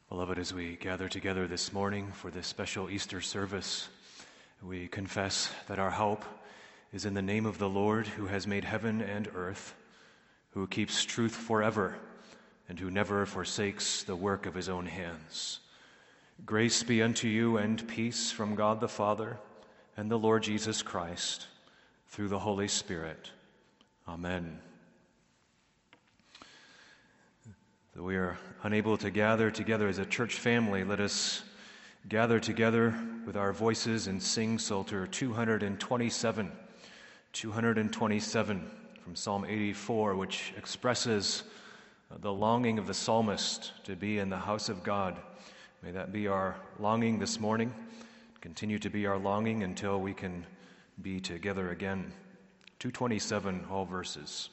Beloved, as we gather together this morning for this special Easter service, we confess that our help is in the name of the Lord, who has made heaven and earth, who keeps truth forever, and who never forsakes the work of his own hands. Grace be unto you and peace from God the Father and the Lord Jesus Christ, through the Holy Spirit. Amen. Though we are unable to gather together as a church family, let us gather together with our voices and sing Psalter 227 from Psalm 84, which expresses the longing of the psalmist to be in the house of God. May that be our longing this morning, continue to be our longing until we can be together again. 227, all verses.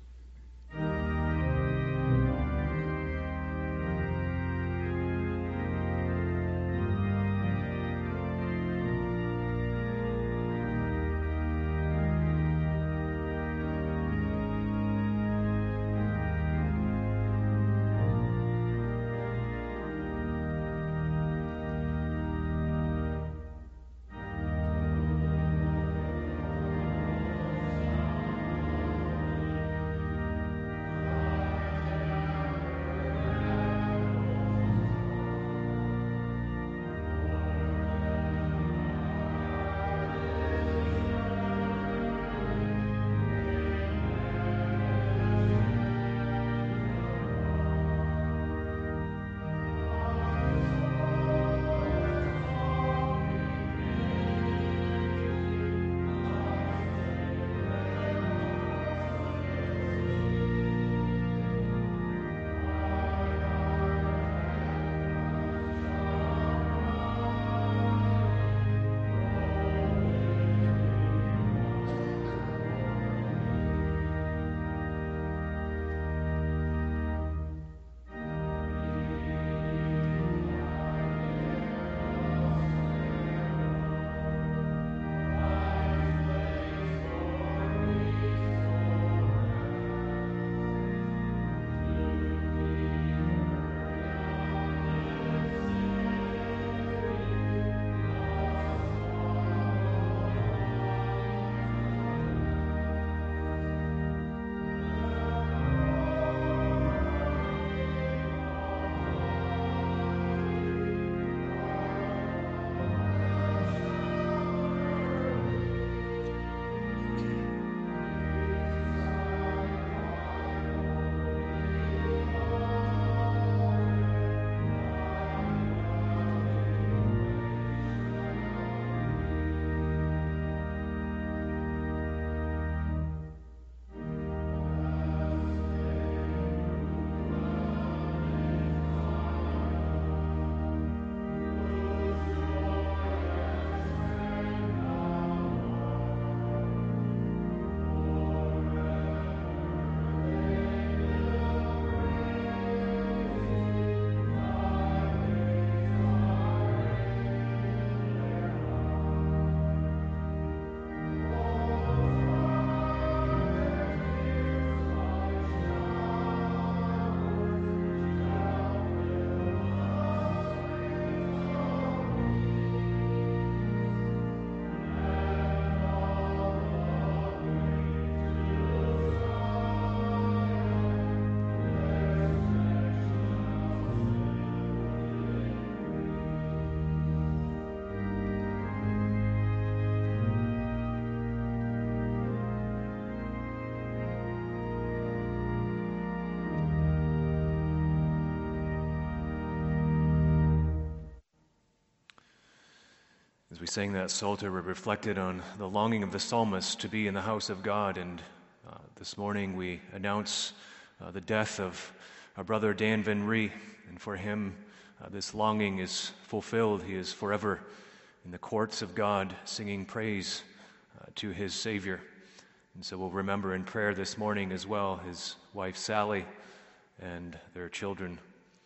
As we sang that Psalter, we reflected on the longing of the psalmist to be in the house of God, and this morning we announce the death of our brother Dan Van Ree, and for him this longing is fulfilled. He is forever in the courts of God singing praise to his Savior. And so we'll remember in prayer this morning as well his wife Sally and their children.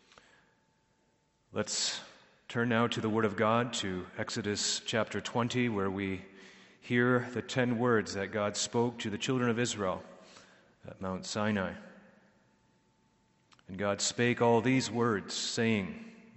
Let's turn now to the Word of God, to Exodus chapter 20, where we hear the 10 words that God spoke to the children of Israel at Mount Sinai. And God spake all these words, saying,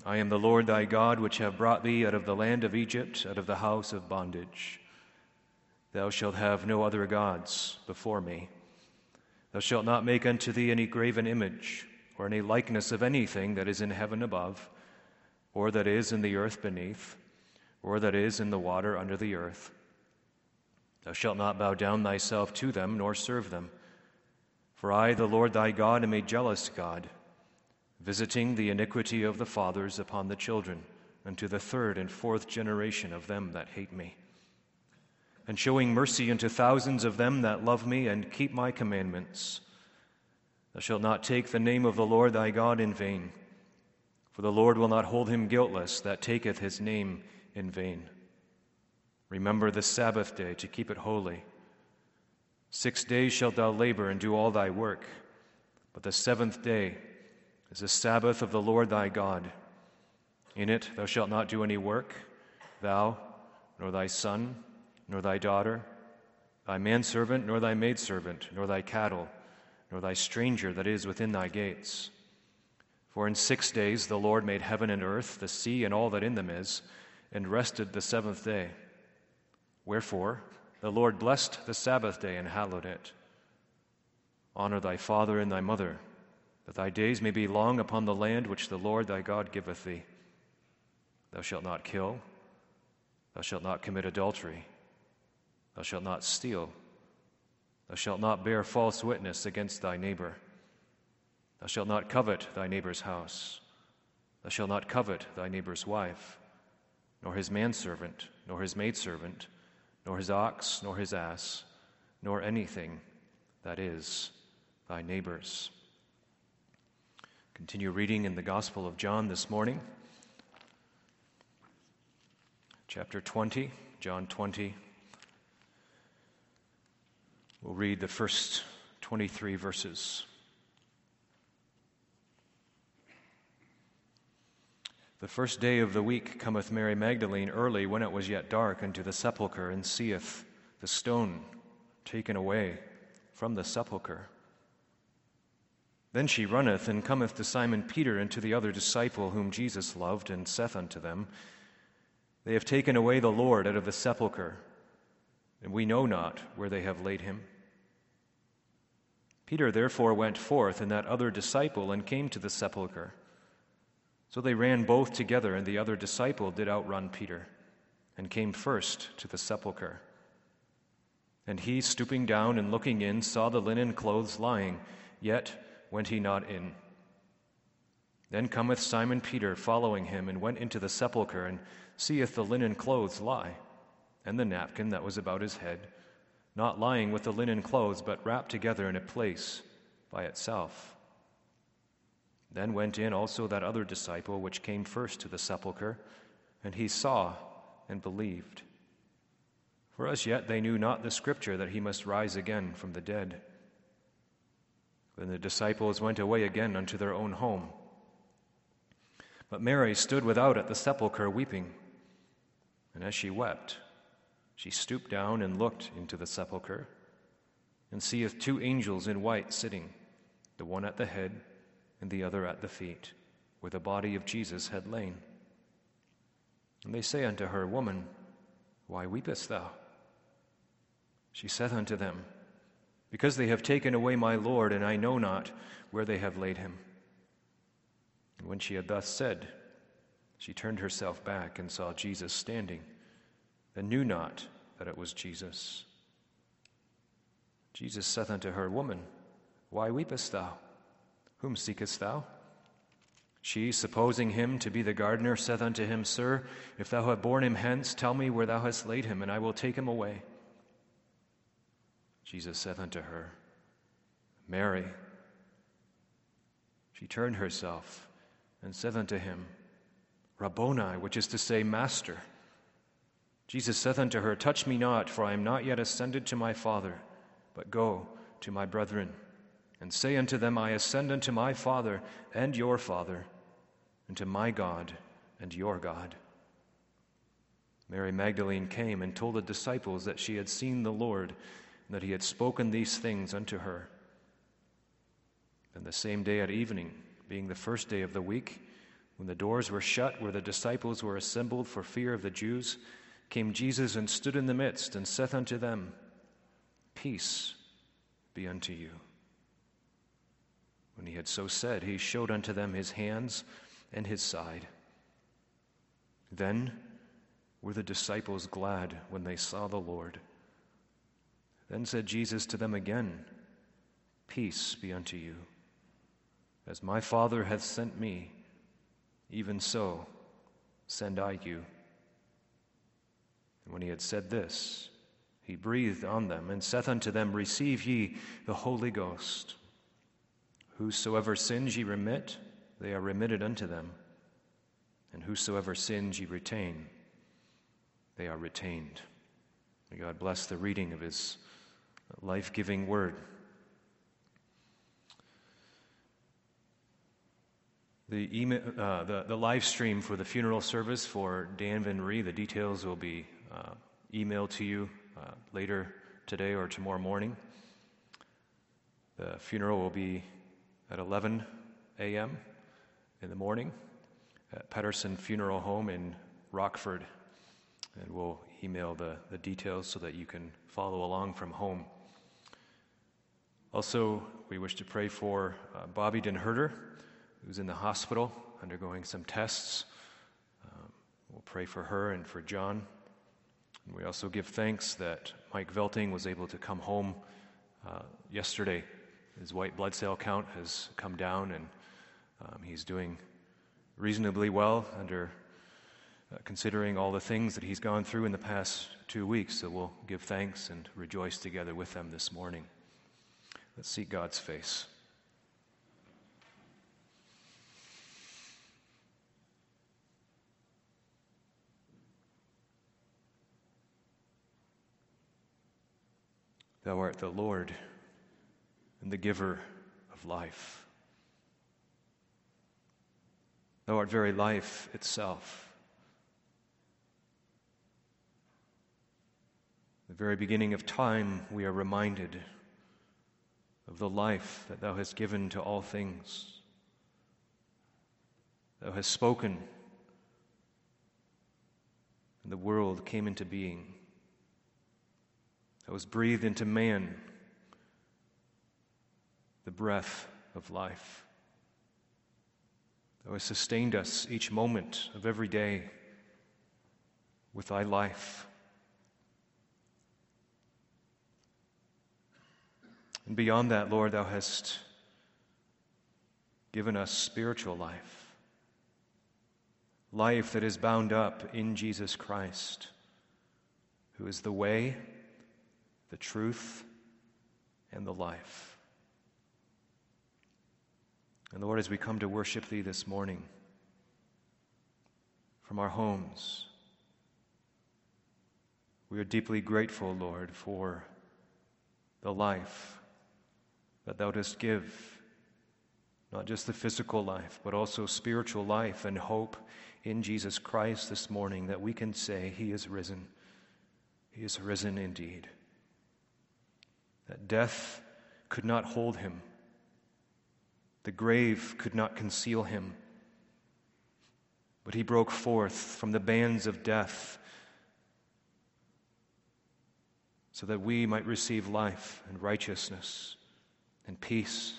I am the Lord thy God, which have brought thee out of the land of Egypt, out of the house of bondage. Thou shalt have no other gods before me. Thou shalt not make unto thee any graven image, or any likeness of anything that is in heaven above, or that is in the earth beneath, or that is in the water under the earth. Thou shalt not bow down thyself to them, nor serve them. For I, the Lord thy God, am a jealous God, visiting the iniquity of the fathers upon the children, unto the third and fourth generation of them that hate me, and showing mercy unto thousands of them that love me and keep my commandments. Thou shalt not take the name of the Lord thy God in vain, for the Lord will not hold him guiltless that taketh his name in vain. Remember the Sabbath day to keep it holy. 6 days shalt thou labor and do all thy work, but the seventh day is the Sabbath of the Lord thy God. In it thou shalt not do any work, thou, nor thy son, nor thy daughter, thy manservant, nor thy maidservant, nor thy cattle, nor thy stranger that is within thy gates. For in 6 days the Lord made heaven and earth, the sea, and all that in them is, and rested the seventh day. Wherefore the Lord blessed the Sabbath day and hallowed it. Honor thy father and thy mother, that thy days may be long upon the land which the Lord thy God giveth thee. Thou shalt not kill. Thou shalt not commit adultery. Thou shalt not steal. Thou shalt not bear false witness against thy neighbor. Thou shalt not covet thy neighbor's house. Thou shalt not covet thy neighbor's wife, nor his manservant, nor his maidservant, nor his ox, nor his ass, nor anything that is thy neighbor's. Continue reading in the Gospel of John this morning. Chapter 20, John 20. We'll read the first 23 verses. The first day of the week cometh Mary Magdalene early, when it was yet dark, unto the sepulchre, and seeth the stone taken away from the sepulchre. Then she runneth, and cometh to Simon Peter and to the other disciple whom Jesus loved, and saith unto them, They have taken away the Lord out of the sepulchre, and we know not where they have laid him. Peter therefore went forth, and that other disciple, and came to the sepulchre. So they ran both together, and the other disciple did outrun Peter, and came first to the sepulchre. And he, stooping down and looking in, saw the linen clothes lying, yet went he not in. Then cometh Simon Peter following him, and went into the sepulchre, and seeth the linen clothes lie, and the napkin that was about his head, not lying with the linen clothes, but wrapped together in a place by itself. Then went in also that other disciple which came first to the sepulchre, and he saw and believed. For as yet they knew not the scripture that he must rise again from the dead. Then the disciples went away again unto their own home. But Mary stood without at the sepulchre weeping. And as she wept, she stooped down and looked into the sepulchre, and seeth 2 angels in white sitting, the one at the head, and the other at the feet, where the body of Jesus had lain. And they say unto her, Woman, why weepest thou? She saith unto them, Because they have taken away my Lord, and I know not where they have laid him. And when she had thus said, she turned herself back and saw Jesus standing, and knew not that it was Jesus. Jesus saith unto her, Woman, why weepest thou? Whom seekest thou? She, supposing him to be the gardener, saith unto him, Sir, if thou have borne him hence, tell me where thou hast laid him, and I will take him away. Jesus saith unto her, Mary. She turned herself and saith unto him, Rabboni, which is to say, Master. Jesus saith unto her, Touch me not, for I am not yet ascended to my Father, but go to my brethren, and say unto them, I ascend unto my Father and your Father, and to my God and your God. Mary Magdalene came and told the disciples that she had seen the Lord, and that he had spoken these things unto her. And the same day at evening, being the first day of the week, When the doors were shut where the disciples were assembled for fear of the Jews, came Jesus and stood in the midst and saith unto them, Peace be unto you. When he had so said, he showed unto them his hands and his side. Then were the disciples glad when they saw the Lord. Then said Jesus to them again, Peace be unto you. As my Father hath sent me, even so send I you. And when he had said this, he breathed on them, and saith unto them, Receive ye the Holy Ghost. Whosoever sins ye remit, they are remitted unto them. And whosoever sins ye retain, they are retained. May God bless the reading of his life-giving word. The live stream for the funeral service for Dan Van Ree, the details will be emailed to you later today or tomorrow morning. The funeral will be at 11 a.m. in the morning at Pedersen Funeral Home in Rockford. And we'll email the details so that you can follow along from home. Also, we wish to pray for Bobby Den Herder, who's in the hospital undergoing some tests. We'll pray for her and for John. And we also give thanks that Mike Velting was able to come home yesterday. His white blood cell count has come down, and he's doing reasonably well under considering all the things that he's gone through in the past 2 weeks. So we'll give thanks and rejoice together with them this morning. Let's seek God's face. Thou art the Lord and the giver of life. Thou art very life itself. The very beginning of time, we are reminded of the life that thou hast given to all things. Thou hast spoken, and the world came into being. That was breathed into man, the breath of life. Thou hast sustained us each moment of every day with thy life. And beyond that, Lord, thou hast given us spiritual life, life that is bound up in Jesus Christ, who is the way, the truth, and the life. And Lord, as we come to worship thee this morning from our homes, we are deeply grateful, Lord, for the life that thou dost give, not just the physical life, but also spiritual life and hope in Jesus Christ this morning, that we can say, He is risen. He is risen indeed. That death could not hold him. The grave could not conceal him. But he broke forth from the bands of death so that we might receive life and righteousness and peace.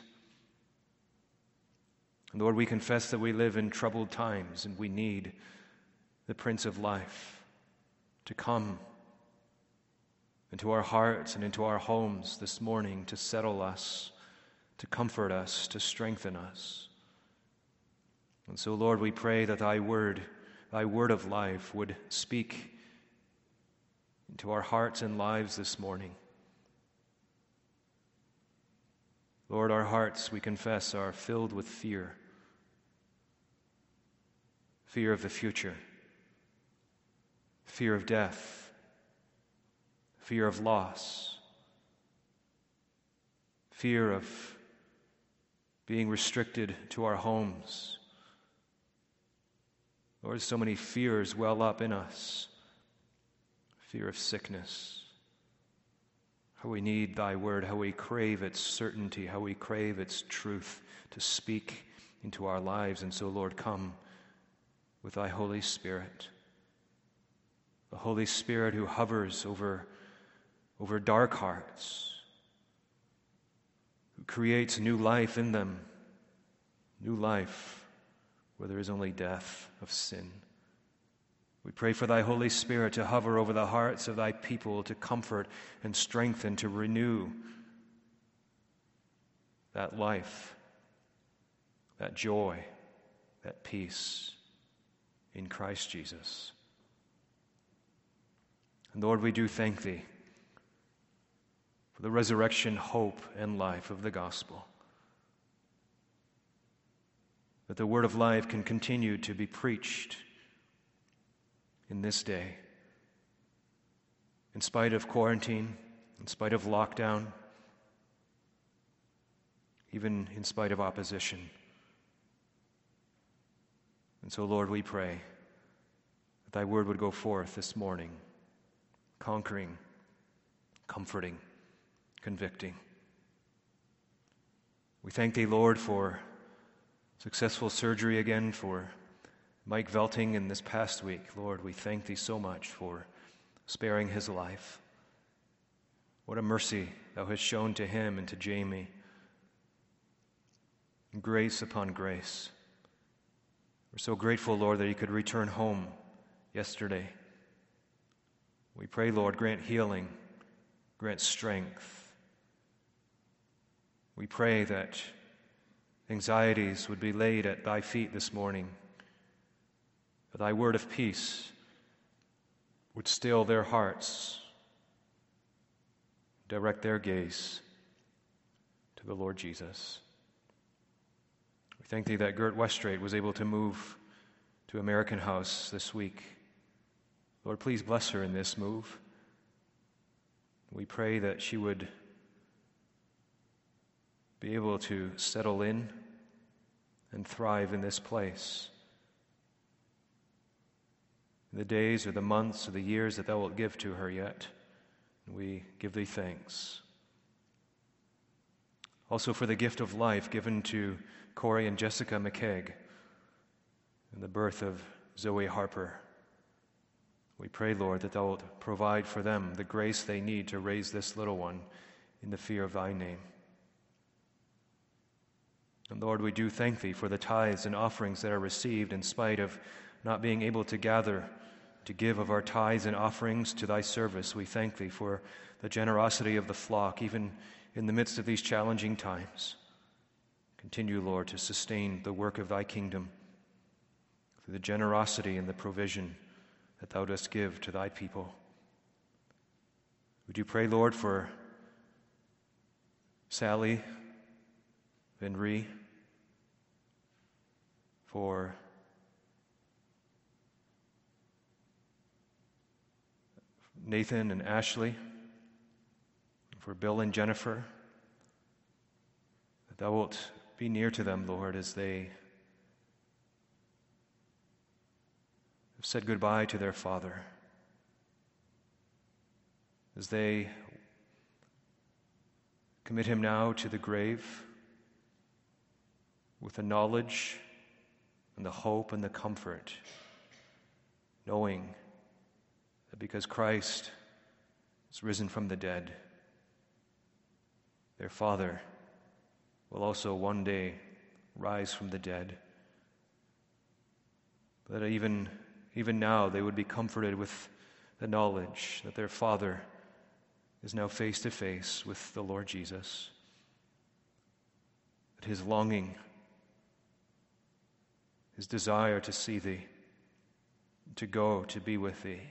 And Lord, we confess that we live in troubled times, and we need the Prince of Life to come into our hearts and into our homes this morning to settle us, to comfort us, to strengthen us. And so, Lord, we pray that thy word of life would speak into our hearts and lives this morning. Lord, our hearts, we confess, are filled with fear. Fear of the future. Fear of death. Fear of loss. Fear of being restricted to our homes. Lord, so many fears well up in us. Fear of sickness. How we need thy word, how we crave its certainty, how we crave its truth to speak into our lives. And so, Lord, come with thy Holy Spirit, the Holy Spirit who hovers over dark hearts, who creates new life in them, new life where there is only death of sin. We pray for thy Holy Spirit to hover over the hearts of thy people, to comfort and strengthen, to renew that life, that joy, that peace in Christ Jesus. And Lord, we do thank thee for the resurrection, hope, and life of the gospel, that the word of life can continue to be preached in this day, in spite of quarantine, in spite of lockdown, even in spite of opposition. And so, Lord, we pray that thy word would go forth this morning, conquering, comforting, convicting. We thank thee, Lord, for successful surgery again for Mike Velting in this past week. Lord, we thank thee so much for sparing his life. What a mercy thou hast shown to him and to Jamie. Grace upon grace. We're so grateful, Lord, that he could return home yesterday. We pray, Lord, grant healing, grant strength. We pray that anxieties would be laid at thy feet this morning, that thy word of peace would still their hearts, direct their gaze to the Lord Jesus. We thank thee that Gert Westrate was able to move to American House this week. Lord, please bless her in this move. We pray that she would be able to settle in and thrive in this place. In the days or the months or the years that thou wilt give to her yet, we give thee thanks. Also for the gift of life given to Corey and Jessica McKeag and the birth of Zoe Harper. We pray, Lord, that thou wilt provide for them the grace they need to raise this little one in the fear of thy name. And Lord, we do thank thee for the tithes and offerings that are received in spite of not being able to gather to give of our tithes and offerings to thy service. We thank thee for the generosity of the flock, even in the midst of these challenging times. Continue, Lord, to sustain the work of thy kingdom through the generosity and the provision that thou dost give to thy people. Would you pray, Lord, for Sally Van Ree, for Nathan and Ashley, for Bill and Jennifer, that thou wilt be near to them, Lord, as they have said goodbye to their father, as they commit him now to the grave with the knowledge and the hope and the comfort, knowing that because Christ is risen from the dead, their Father will also one day rise from the dead. That even now they would be comforted with the knowledge that their Father is now face to face with the Lord Jesus. That his longing, his desire to see thee, to go to be with thee,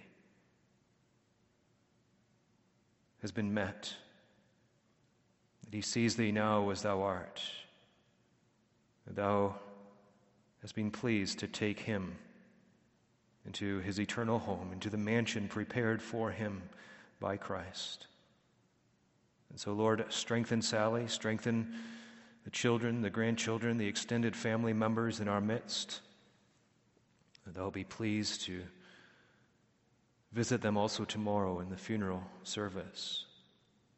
has been met. That he sees thee now as thou art. That thou hast been pleased to take him into his eternal home, into the mansion prepared for him by Christ. And so, Lord, strengthen Sally, strengthen the children, the grandchildren, the extended family members in our midst, that thou be pleased to visit them also tomorrow in the funeral service.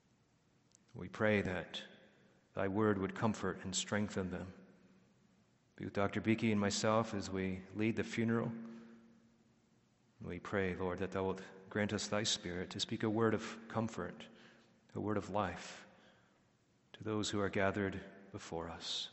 We pray that thy word would comfort and strengthen them. Be with Dr. Beakey and myself as we lead the funeral. We pray, Lord, that thou wilt grant us thy Spirit to speak a word of comfort, a word of life to those who are gathered before us.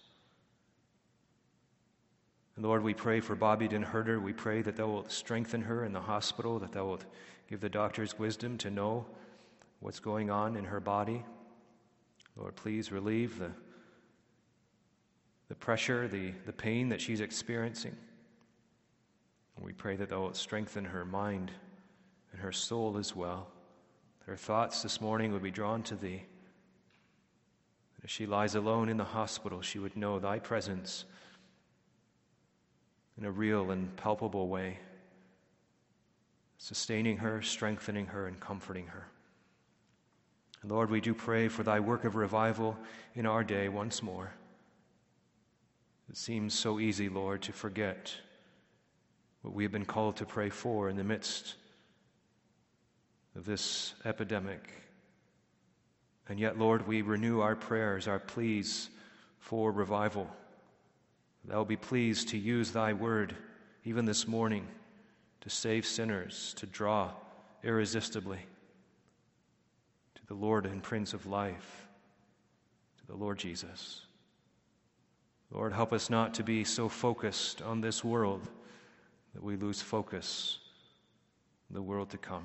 And Lord, we pray for Bobby Denherder. We pray that thou wilt strengthen her in the hospital, that thou wilt give the doctors wisdom to know what's going on in her body. Lord, please relieve the pressure, the pain that she's experiencing. And we pray that thou wilt strengthen her mind and her soul as well. That her thoughts this morning would be drawn to thee. That as she lies alone in the hospital, she would know thy presence in a real and palpable way, sustaining her, strengthening her, and comforting her. And Lord, we do pray for thy work of revival in our day once more. It seems so easy, Lord, to forget what we have been called to pray for in the midst of this epidemic. And yet, Lord, we renew our prayers, our pleas for revival. Thou be pleased to use thy word, even this morning, to save sinners, to draw irresistibly to the Lord and Prince of life, to the Lord Jesus. Lord, help us not to be so focused on this world that we lose focus on the world to come.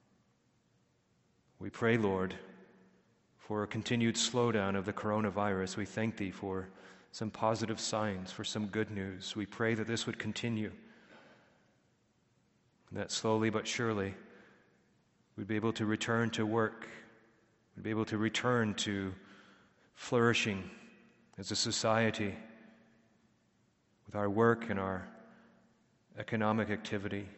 We pray, Lord, for a continued slowdown of the coronavirus. We thank thee for some positive signs, for some good news. We pray that this would continue, that slowly but surely we'd be able to return to work, we'd be able to return to flourishing as a society with our work and our economic activity.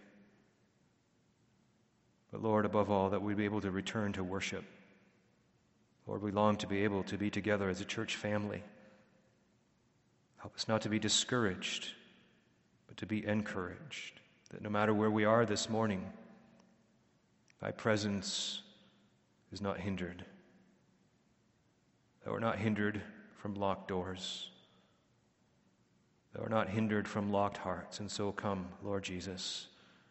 But Lord, above all, that we'd be able to return to worship. Lord, we long to be able to be together as a church family. Help us not to be discouraged, but to be encouraged, that no matter where we are this morning, thy presence is not hindered. That we're not hindered from locked doors. That we're not hindered from locked hearts. And so come, Lord Jesus.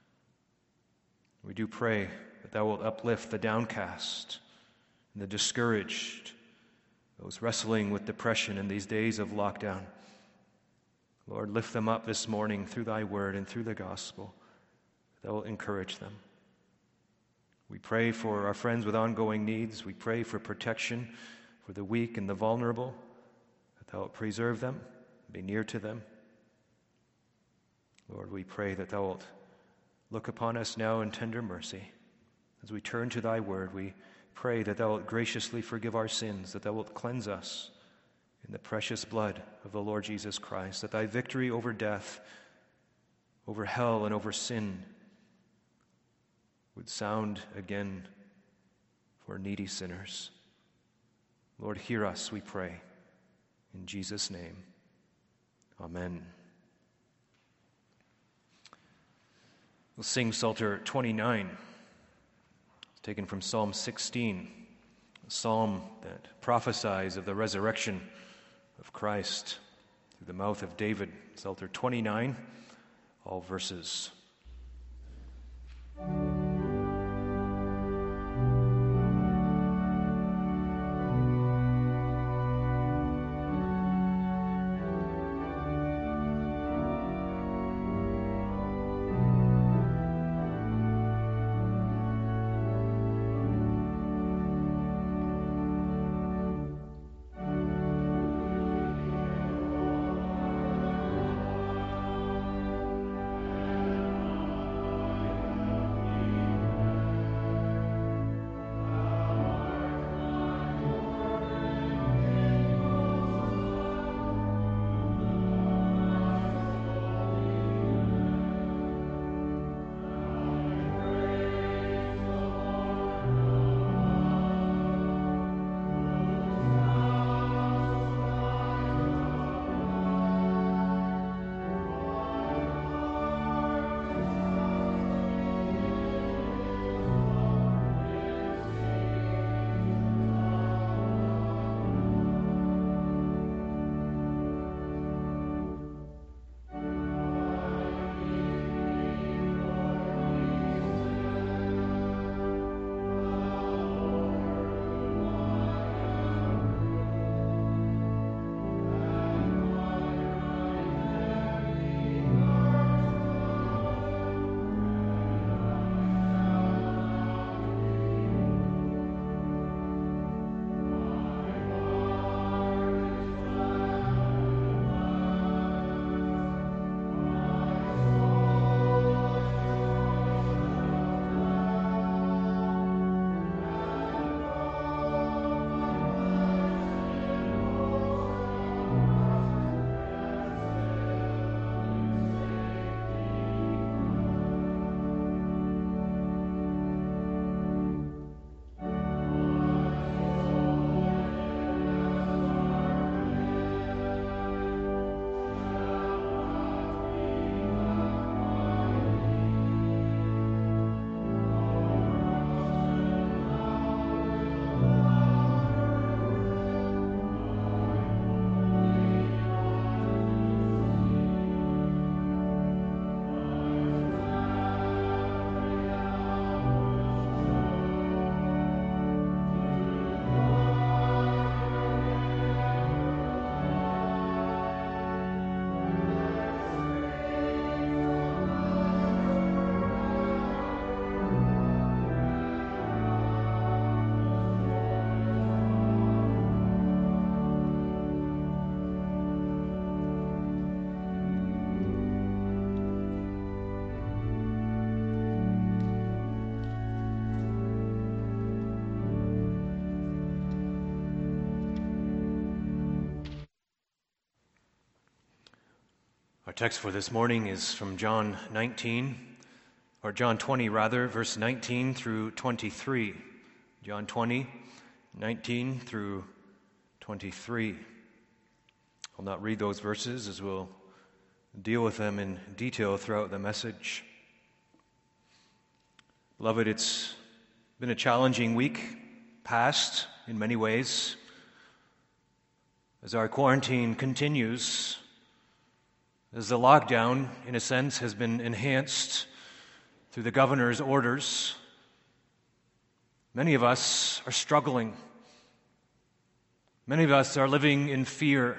We do pray that thou wilt uplift the downcast and the discouraged, those wrestling with depression in these days of lockdown. Lord, lift them up this morning through thy word and through the gospel. That will encourage them. We pray for our friends with ongoing needs. We pray for protection for the weak and the vulnerable, that thou wilt preserve them, be near to them. Lord, we pray that thou wilt look upon us now in tender mercy. As we turn to thy word, we pray that thou wilt graciously forgive our sins, that thou wilt cleanse us in the precious blood of the Lord Jesus Christ, that thy victory over death, over hell, and over sin would sound again for needy sinners. Lord, hear us, we pray. In Jesus' name, amen. We'll sing Psalter 29. It's taken from Psalm 16, a psalm that prophesies of the resurrection of Christ through the mouth of David. Psalter 29, all verses. Our text for this morning is from John 20 rather, verse 19 through 23. John 20, 19 through 23. I'll not read those verses as we'll deal with them in detail throughout the message. Beloved, it's been a challenging week past in many ways. As our quarantine continues, as the lockdown, in a sense, has been enhanced through the governor's orders, many of us are struggling. Many of us are living in fear.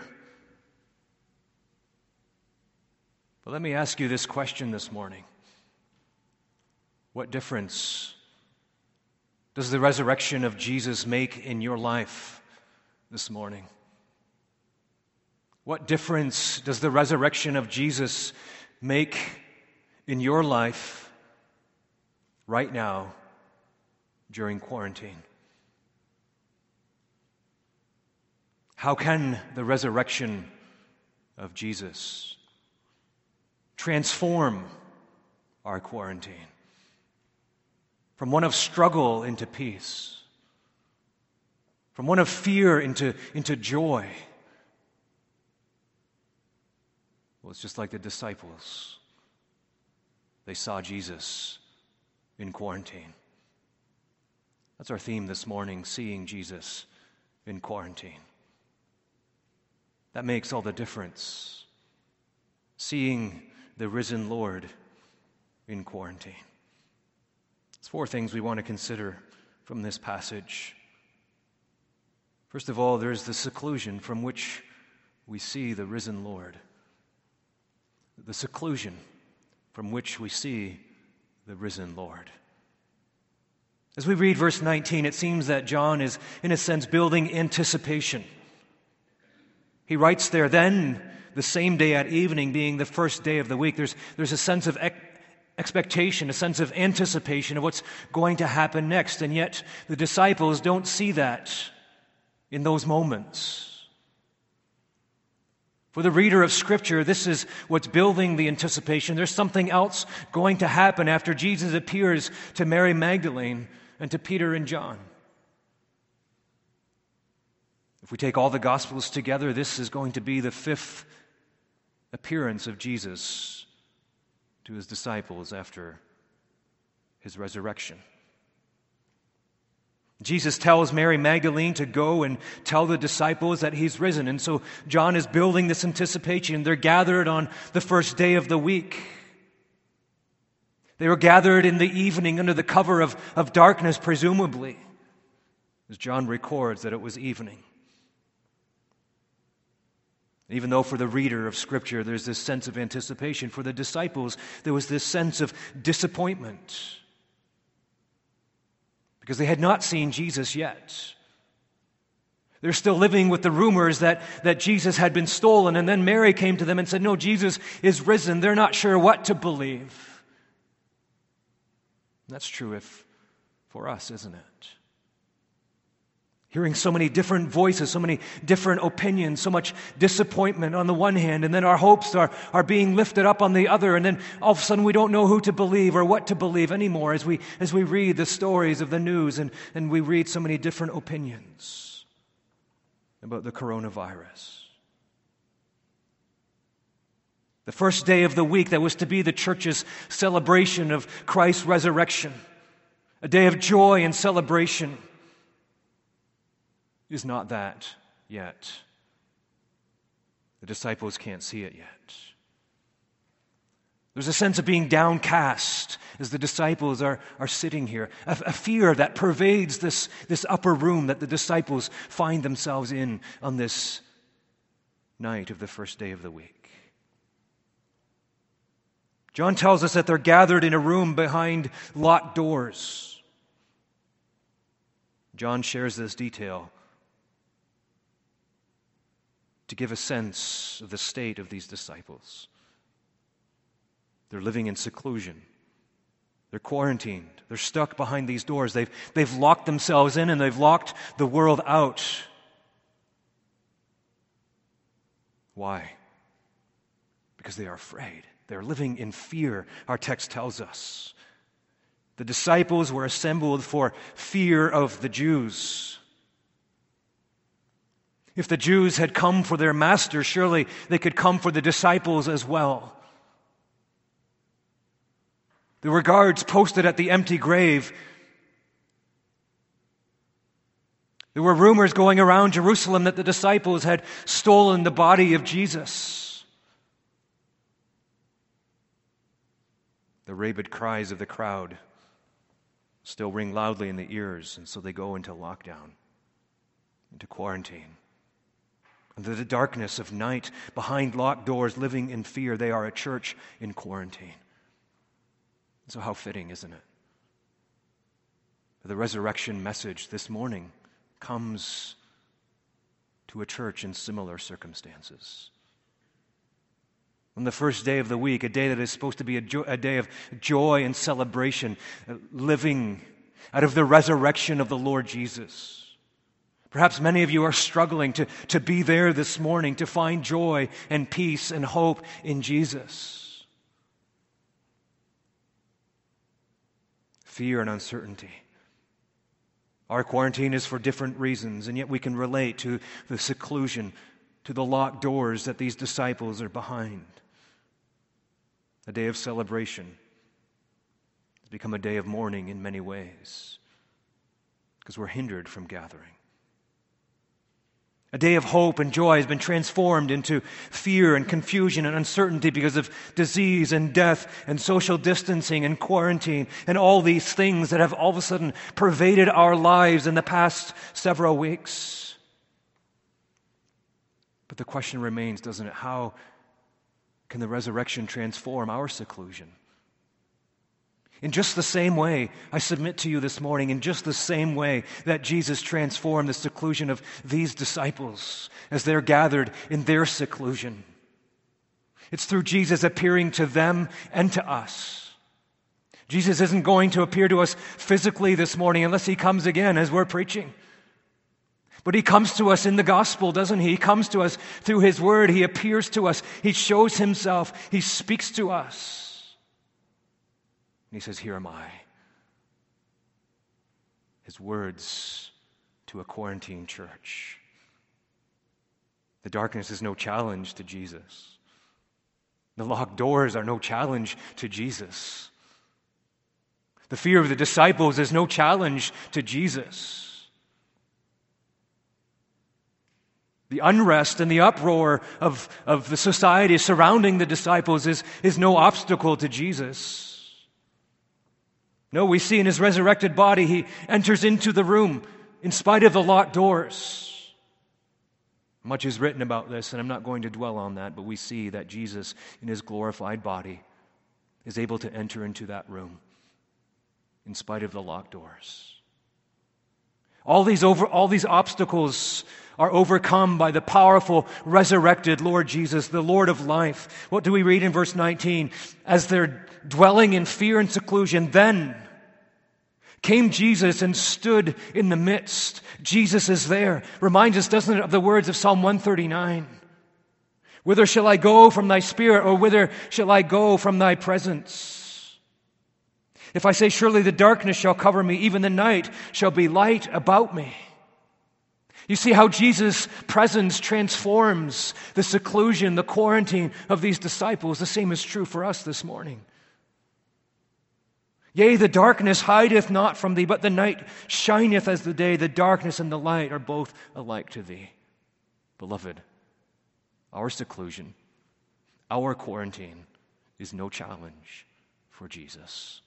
But let me ask you this question this morning. What difference does the resurrection of Jesus make in your life this morning? What difference does the resurrection of Jesus make in your life right now during quarantine? How can the resurrection of Jesus transform our quarantine from one of struggle into peace, from one of fear into joy? Well, it's just like the disciples. They saw Jesus in quarantine. That's our theme this morning, seeing Jesus in quarantine. That makes all the difference. Seeing the risen Lord in quarantine. There's four things we want to consider from this passage. First of all, there's the seclusion from which we see the risen Lord. The seclusion from which we see the risen Lord. As we read verse 19, it seems that John is, in a sense, building anticipation. He writes there, then, the same day at evening, being the first day of the week, there's a sense of expectation, a sense of anticipation of what's going to happen next. And yet, the disciples don't see that in those moments. For the reader of Scripture, this is what's building the anticipation. There's something else going to happen after Jesus appears to Mary Magdalene and to Peter and John. If we take all the Gospels together, this is going to be the fifth appearance of Jesus to his disciples after his resurrection. Jesus tells Mary Magdalene to go and tell the disciples that he's risen. And so John is building this anticipation. They're gathered on the first day of the week. They were gathered in the evening under the cover of darkness, presumably, as John records that it was evening. Even though for the reader of Scripture there's this sense of anticipation, for the disciples there was this sense of disappointment. Because they had not seen Jesus yet. They're still living with the rumors that Jesus had been stolen. And then Mary came to them and said, no, Jesus is risen. They're not sure what to believe. And that's true for us, isn't it? Hearing so many different voices, so many different opinions, so much disappointment on the one hand, and then our hopes are being lifted up on the other, and then all of a sudden we don't know who to believe or what to believe anymore as we read the stories of the news and we read so many different opinions about the coronavirus. The first day of the week that was to be the church's celebration of Christ's resurrection, a day of joy and celebration, is not that yet. The disciples can't see it yet. There's a sense of being downcast as the disciples are sitting here, a fear that pervades this upper room that the disciples find themselves in on this night of the first day of the week. John tells us that they're gathered in a room behind locked doors. John shares this detail to give a sense of the state of these disciples. They're living in seclusion. They're quarantined. They're stuck behind these doors. They've locked themselves in and they've locked the world out. Why? because they are afraid. They're living in fear, our text tells us. The disciples were assembled for fear of the Jews. If the Jews had come for their master, surely they could come for the disciples as well. There were guards posted at the empty grave. There were rumors going around Jerusalem that the disciples had stolen the body of Jesus. The rabid cries of the crowd still ring loudly in the ears, and so they go into lockdown, into quarantine. Under the darkness of night, behind locked doors, living in fear, they are a church in quarantine. So how fitting, isn't it? The resurrection message this morning comes to a church in similar circumstances. On the first day of the week, a day that is supposed to be a day of joy and celebration, living out of the resurrection of the Lord Jesus. Perhaps many of you are struggling to be there this morning, to find joy and peace and hope in Jesus. Fear and uncertainty. Our quarantine is for different reasons, and yet we can relate to the seclusion, to the locked doors that these disciples are behind. A day of celebration has become a day of mourning in many ways because we're hindered from gathering. A day of hope and joy has been transformed into fear and confusion and uncertainty because of disease and death and social distancing and quarantine and all these things that have all of a sudden pervaded our lives in the past several weeks. But the question remains, doesn't it? How can the resurrection transform our seclusion? In just the same way, I submit to you this morning, in just the same way that Jesus transformed the seclusion of these disciples as they're gathered in their seclusion. It's through Jesus appearing to them and to us. Jesus isn't going to appear to us physically this morning unless he comes again as we're preaching. But he comes to us in the gospel, doesn't he? He comes to us through his word. He appears to us. He shows himself. He speaks to us. And he says, "Here am I." His words to a quarantined church. The darkness is no challenge to Jesus. The locked doors are no challenge to Jesus. The fear of the disciples is no challenge to Jesus. The unrest and the uproar of the society surrounding the disciples is no obstacle to Jesus. No, we see in his resurrected body, he enters into the room in spite of the locked doors. Much is written about this, and I'm not going to dwell on that, but we see that Jesus, in his glorified body, is able to enter into that room in spite of the locked doors. All these obstacles are overcome by the powerful, resurrected Lord Jesus, the Lord of life. What do we read in verse 19? As they're dwelling in fear and seclusion, then came Jesus and stood in the midst. Jesus is there. Reminds us, doesn't it, of the words of Psalm 139? Whither shall I go from thy spirit, or whither shall I go from thy presence? If I say, surely the darkness shall cover me, even the night shall be light about me. You see how Jesus' presence transforms the seclusion, the quarantine of these disciples. The same is true for us this morning. Yea, the darkness hideth not from thee, but the night shineth as the day. The darkness and the light are both alike to thee. Beloved, our seclusion, our quarantine is no challenge for Jesus.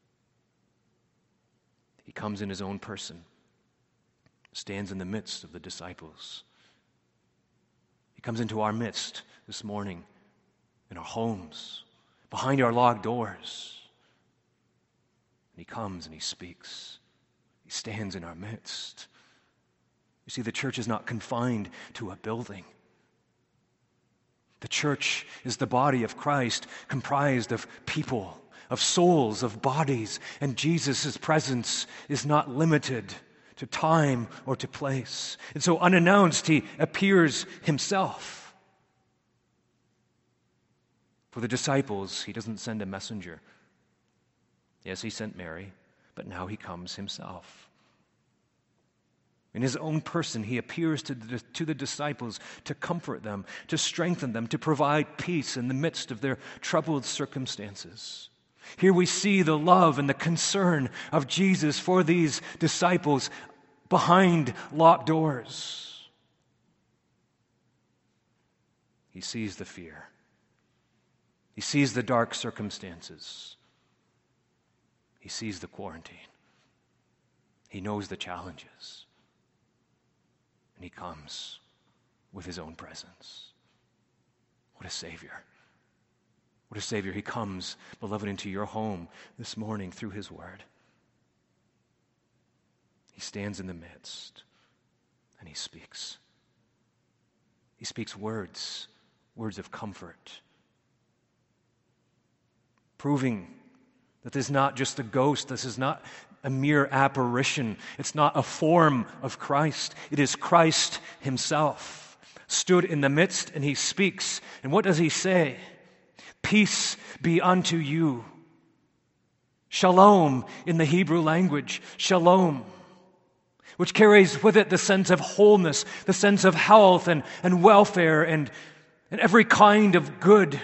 He comes in his own person, stands in the midst of the disciples. He comes into our midst this morning, in our homes, behind our locked doors. And he comes and he speaks. He stands in our midst. You see, the church is not confined to a building. The church is the body of Christ, comprised of people, of souls, of bodies, and Jesus' presence is not limited to time or to place. And so unannounced, he appears himself. For the disciples, he doesn't send a messenger. Yes, he sent Mary, but now he comes himself. In his own person, he appears to the disciples to comfort them, to strengthen them, to provide peace in the midst of their troubled circumstances. Here we see the love and the concern of Jesus for these disciples behind locked doors. He sees the fear. He sees the dark circumstances. He sees the quarantine. He knows the challenges. And he comes with his own presence. What a Savior. What a Savior. He comes, beloved, into your home this morning through his word. He stands in the midst and he speaks. He speaks words of comfort, proving that this is not just a ghost, this is not a mere apparition, it's not a form of Christ. It is Christ himself stood in the midst and he speaks. And what does he say? Peace be unto you. Shalom in the Hebrew language, shalom, which carries with it the sense of wholeness, the sense of health and welfare and every kind of good.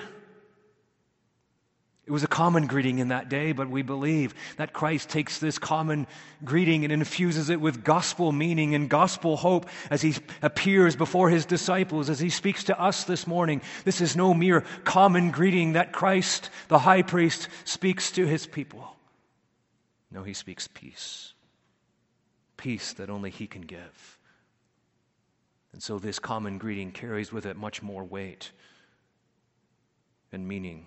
It was a common greeting in that day, but we believe that Christ takes this common greeting and infuses it with gospel meaning and gospel hope as he appears before his disciples, as he speaks to us this morning. This is no mere common greeting that Christ, the high priest, speaks to his people. No, he speaks peace. Peace that only he can give. And so this common greeting carries with it much more weight and meaning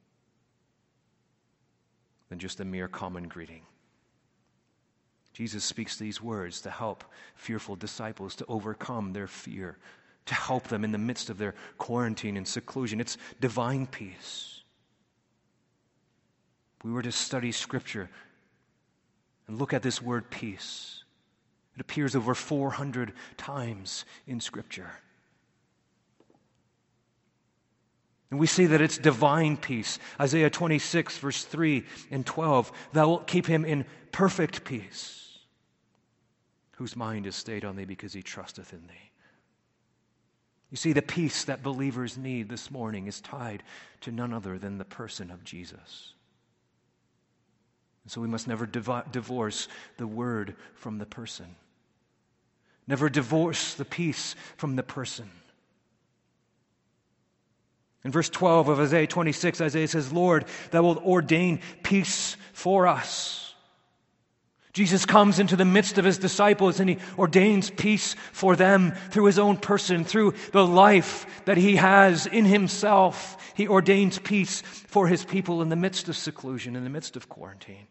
than just a mere common greeting. Jesus speaks these words to help fearful disciples to overcome their fear, to help them in the midst of their quarantine and seclusion. It's divine peace. If we were to study Scripture and look at this word peace, it appears over 400 times in Scripture. And we see that it's divine peace. Isaiah 26, verse 3 and 12. Thou wilt keep him in perfect peace, whose mind is stayed on thee because he trusteth in thee. You see, the peace that believers need this morning is tied to none other than the person of Jesus. And so we must never divorce the word from the person. Never divorce the peace from the person. In verse 12 of Isaiah 26, Isaiah says, Lord, thou wilt ordain peace for us. Jesus comes into the midst of his disciples and he ordains peace for them through his own person, through the life that he has in himself. He ordains peace for his people in the midst of seclusion, in the midst of quarantine.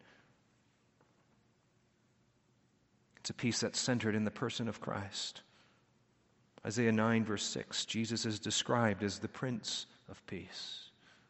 It's a peace that's centered in the person of Christ. Isaiah 9, verse 6, Jesus is described as the Prince of Peace.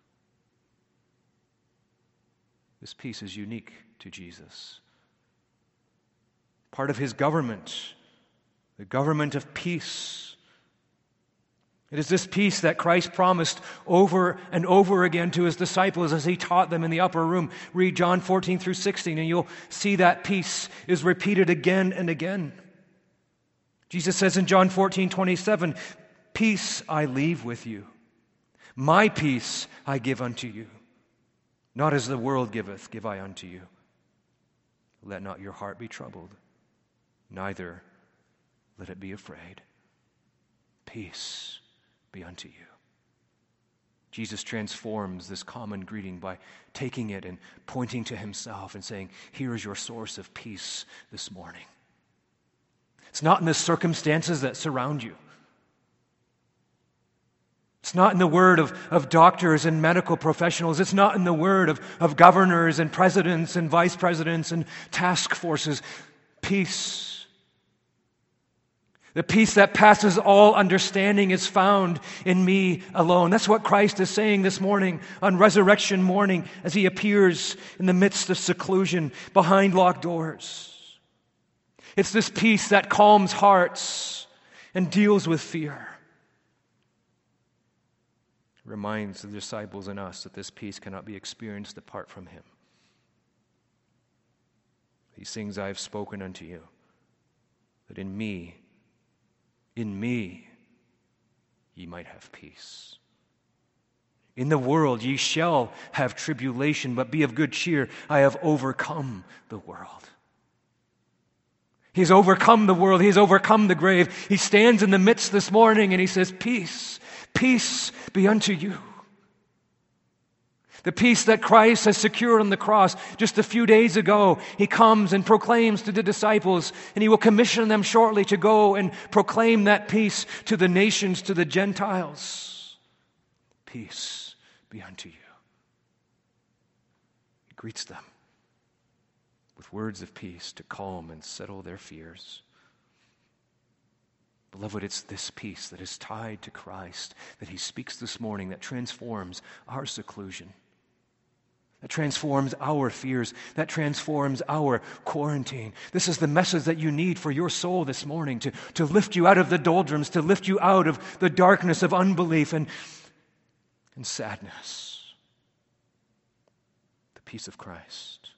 This peace is unique to Jesus. Part of his government, the government of peace. It is this peace that Christ promised over and over again to his disciples as he taught them in the upper room. Read John 14 through 16 and you'll see that peace is repeated again and again. Jesus says in John 14:27, peace I leave with you. My peace I give unto you. Not as the world giveth, give I unto you. Let not your heart be troubled, neither let it be afraid. Peace be unto you. Jesus transforms this common greeting by taking it and pointing to himself and saying, here is your source of peace this morning. It's not in the circumstances that surround you. It's not in the word of doctors and medical professionals. It's not in the word of governors and presidents and vice presidents and task forces. Peace. The peace that passes all understanding is found in me alone. That's what Christ is saying this morning on resurrection morning as he appears in the midst of seclusion behind locked doors. It's this peace that calms hearts and deals with fear. reminds the disciples and us that this peace cannot be experienced apart from him. These things I have spoken unto you, that in me, ye might have peace. In the world ye shall have tribulation, but be of good cheer. I have overcome the world. He's overcome the world. He's overcome the grave. He stands in the midst this morning and he says, peace, peace be unto you. The peace that Christ has secured on the cross. Just a few days ago, he comes and proclaims to the disciples, and he will commission them shortly to go and proclaim that peace to the nations, to the Gentiles. Peace be unto you. He greets them with words of peace to calm and settle their fears. Beloved, it's this peace that is tied to Christ that he speaks this morning that transforms our seclusion, that transforms our fears, that transforms our quarantine. This is the message that you need for your soul this morning, to lift you out of the doldrums, to lift you out of the darkness of unbelief and sadness. The peace of Christ.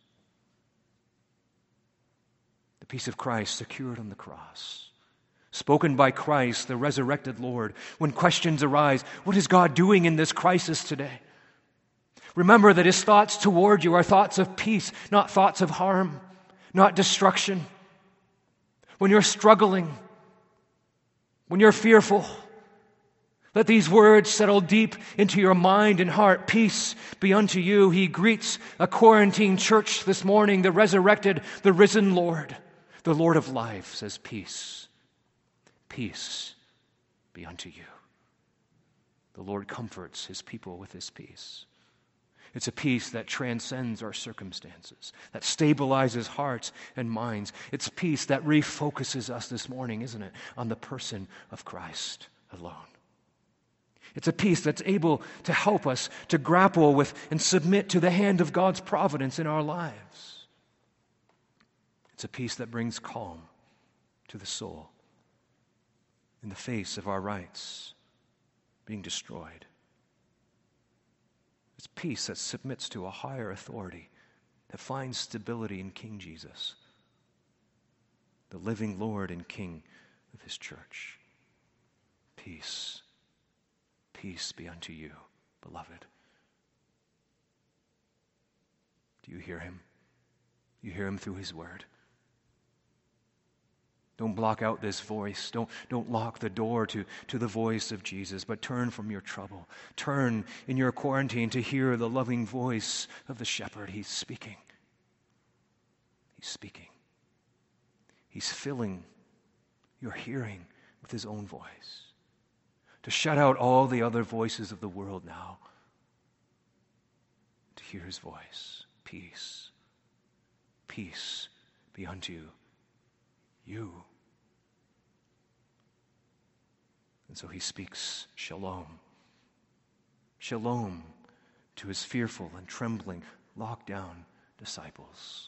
The peace of Christ secured on the cross. Spoken by Christ, the resurrected Lord. When questions arise, what is God doing in this crisis today? Remember that his thoughts toward you are thoughts of peace, not thoughts of harm, not destruction. When you're struggling, when you're fearful, let these words settle deep into your mind and heart. Peace be unto you. He greets a quarantined church this morning, the resurrected, the risen Lord. The Lord of life says, peace, peace be unto you. The Lord comforts his people with his peace. It's a peace that transcends our circumstances, that stabilizes hearts and minds. It's peace that refocuses us this morning, isn't it, on the person of Christ alone. It's a peace that's able to help us to grapple with and submit to the hand of God's providence in our lives. It's a peace that brings calm to the soul in the face of our rights being destroyed. It's peace that submits to a higher authority, that finds stability in King Jesus, the living Lord and King of his church. Peace, peace be unto you, beloved. Do you hear him? You hear him through his word. Don't block out this voice. Don't lock the door to the voice of Jesus, but turn from your trouble. Turn in your quarantine to hear the loving voice of the shepherd. He's speaking. He's speaking. He's filling your hearing with his own voice. To shut out all the other voices of the world now. To hear his voice. Peace. Peace be unto you. And so he speaks shalom. Shalom to his fearful and trembling, locked down disciples.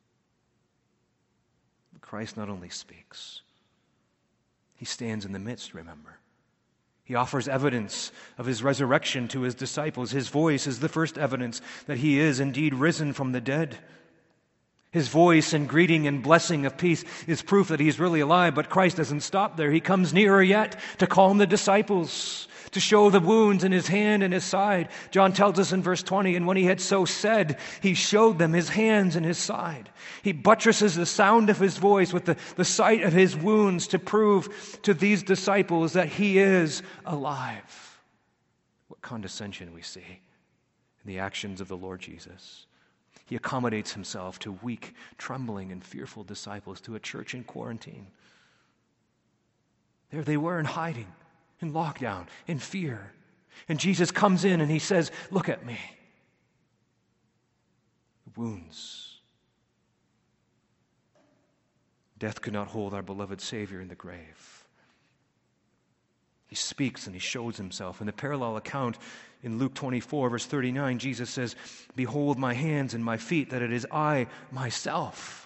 But Christ not only speaks, he stands in the midst, remember. He offers evidence of his resurrection to his disciples. His voice is the first evidence that he is indeed risen from the dead. His voice and greeting and blessing of peace is proof that he's really alive, but Christ doesn't stop there. He comes nearer yet to calm the disciples, to show the wounds in his hand and his side. John tells us in verse 20, and when he had so said, he showed them his hands and his side. He buttresses the sound of his voice with the sight of his wounds to prove to these disciples that he is alive. What condescension we see in the actions of the Lord Jesus. He accommodates himself to weak, trembling, and fearful disciples, to a church in quarantine. There they were in hiding, in lockdown, in fear. And Jesus comes in and he says, look at me. The wounds. Death could not hold our beloved Savior in the grave. He speaks and he shows himself. In the parallel account in Luke 24, verse 39, Jesus says, behold my hands and my feet, that it is I myself.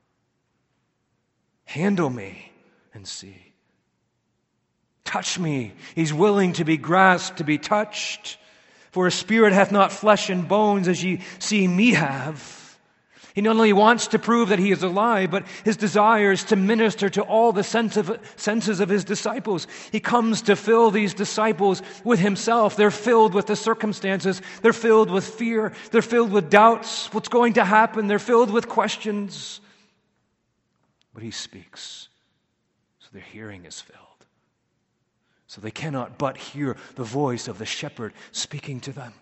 Handle me and see. Touch me. He's willing to be grasped, to be touched. For a spirit hath not flesh and bones as ye see me have. He not only wants to prove that he is alive, but his desire is to minister to all the senses of his disciples. He comes to fill these disciples with himself. They're filled with the circumstances. They're filled with fear. They're filled with doubts. What's going to happen? They're filled with questions. But he speaks, so their hearing is filled. So they cannot but hear the voice of the shepherd speaking to them.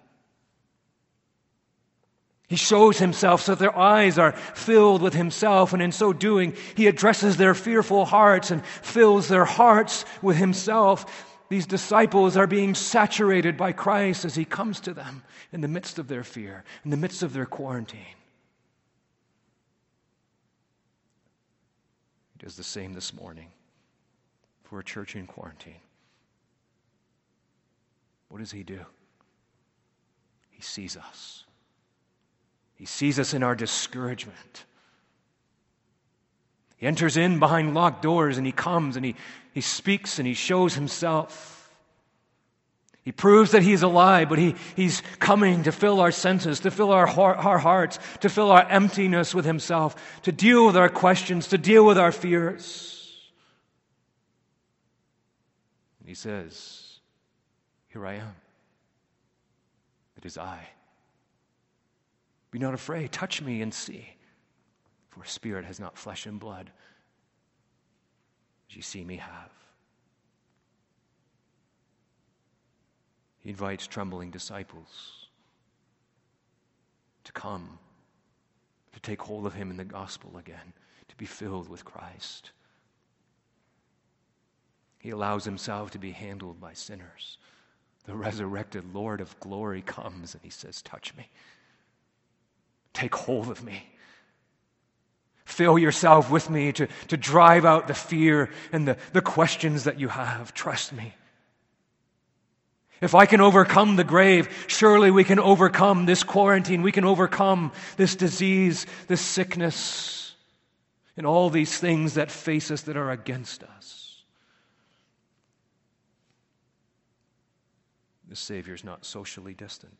He shows himself so that their eyes are filled with himself, and in so doing, he addresses their fearful hearts and fills their hearts with himself. These disciples are being saturated by Christ as he comes to them in the midst of their fear, in the midst of their quarantine. He does the same this morning for a church in quarantine. What does he do? He sees us. He sees us in our discouragement. He enters in behind locked doors and he comes and he speaks and he shows himself. He proves that he's alive, but he's coming to fill our senses, to fill our hearts, to fill our emptiness with himself, to deal with our questions, to deal with our fears. And he says, "Here I am. It is I. Be not afraid. Touch me and see. For a spirit has not flesh and blood, as you see me have." He invites trembling disciples to come, to take hold of him in the gospel again, to be filled with Christ. He allows himself to be handled by sinners. The resurrected Lord of glory comes and he says, "Touch me. Take hold of me. Fill yourself with me to drive out the fear and the questions that you have. Trust me. If I can overcome the grave, surely we can overcome this quarantine. We can overcome this disease, this sickness, and all these things that face us that are against us." The Savior is not socially distant.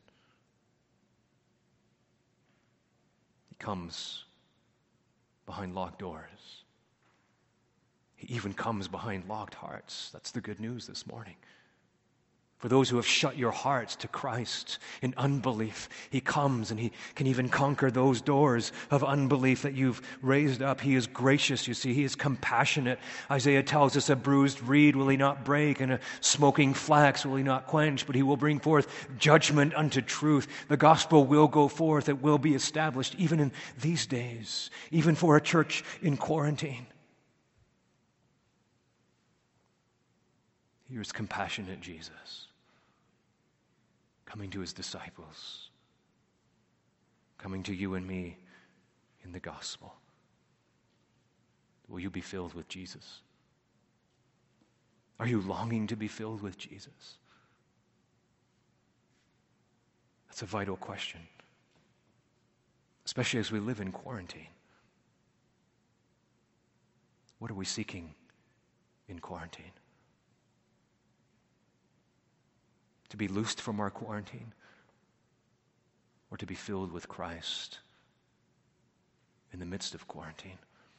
Comes behind locked doors. He even comes behind locked hearts. That's the good news this morning. For those who have shut your hearts to Christ in unbelief, he comes and he can even conquer those doors of unbelief that you've raised up. He is gracious, you see. He is compassionate. Isaiah tells us, "A bruised reed will he not break, and a smoking flax will he not quench, but he will bring forth judgment unto truth." The gospel will go forth. It will be established even in these days, even for a church in quarantine. Here's compassionate Jesus coming to his disciples, coming to you and me in the gospel. Will you be filled with Jesus? Are you longing to be filled with Jesus? That's a vital question, especially as we live in quarantine. What are we seeking in quarantine? To be loosed from our quarantine, or to be filled with Christ in the midst of quarantine?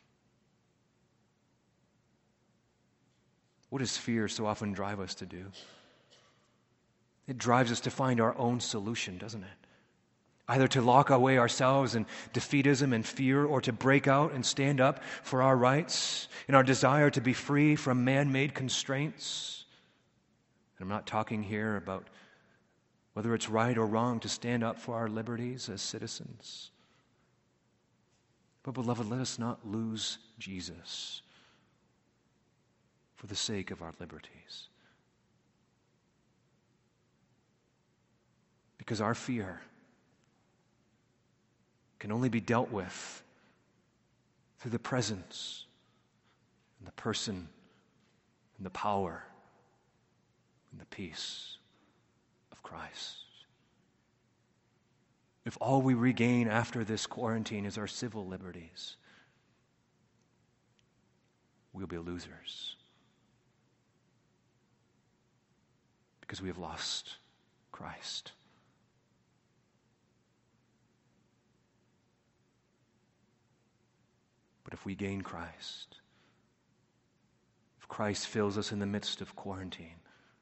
What does fear so often drive us to do? It drives us to find our own solution, doesn't it? Either to lock away ourselves in defeatism and fear, or to break out and stand up for our rights in our desire to be free from man-made constraints. I'm not talking here about whether it's right or wrong to stand up for our liberties as citizens. But beloved, let us not lose Jesus for the sake of our liberties. Because our fear can only be dealt with through the presence and the person and the power and the peace of Christ. If all we regain after this quarantine is our civil liberties, we'll be losers. Because we have lost Christ. But if we gain Christ, if Christ fills us in the midst of quarantine,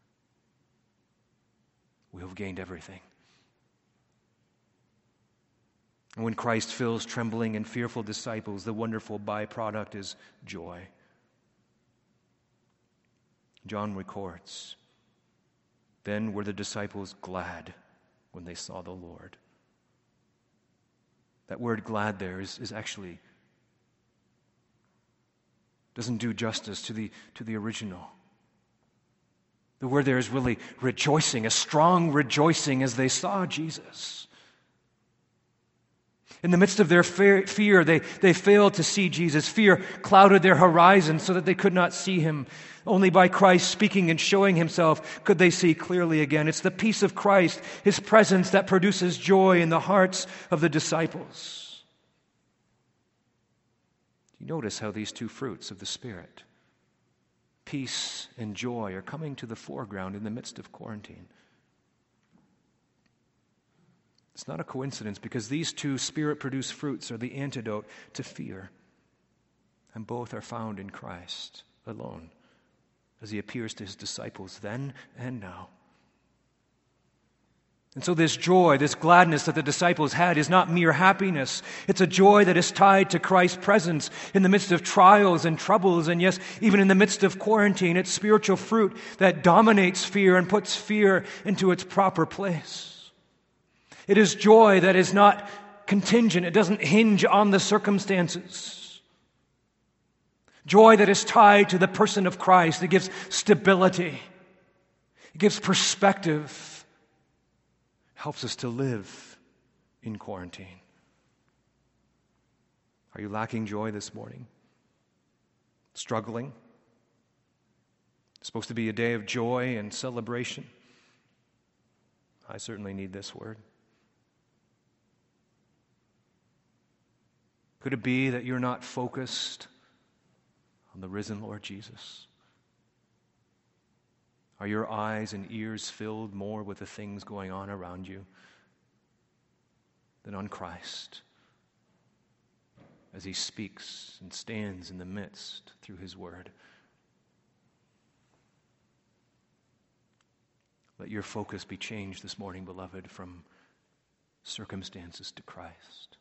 we have gained everything. And when Christ fills trembling and fearful disciples, the wonderful byproduct is joy. John records, "Then were the disciples glad when they saw the Lord." That word glad there is actually doesn't do justice to the original. The word there is really rejoicing, a strong rejoicing as they saw Jesus. In the midst of their fear, they failed to see Jesus. Fear clouded their horizon so that they could not see him. Only by Christ speaking and showing himself could they see clearly again. It's the peace of Christ, his presence, that produces joy in the hearts of the disciples. You notice how these two fruits of the Spirit, peace and joy, are coming to the foreground in the midst of quarantine. It's not a coincidence, because these two Spirit-produced fruits are the antidote to fear, and both are found in Christ alone, as he appears to his disciples then and now. And so this joy, this gladness that the disciples had is not mere happiness. It's a joy that is tied to Christ's presence in the midst of trials and troubles, and yes, even in the midst of quarantine. It's spiritual fruit that dominates fear and puts fear into its proper place. It is joy that is not contingent. It doesn't hinge on the circumstances. Joy that is tied to the person of Christ. It gives stability. It gives perspective. Helps us to live in quarantine. Are you lacking joy this morning? Struggling? It's supposed to be a day of joy and celebration. I certainly need this word. Could it be that you're not focused on the risen Lord Jesus? Are your eyes and ears filled more with the things going on around you than on Christ as he speaks and stands in the midst through his word? Let your focus be changed this morning, beloved, from circumstances to Christ.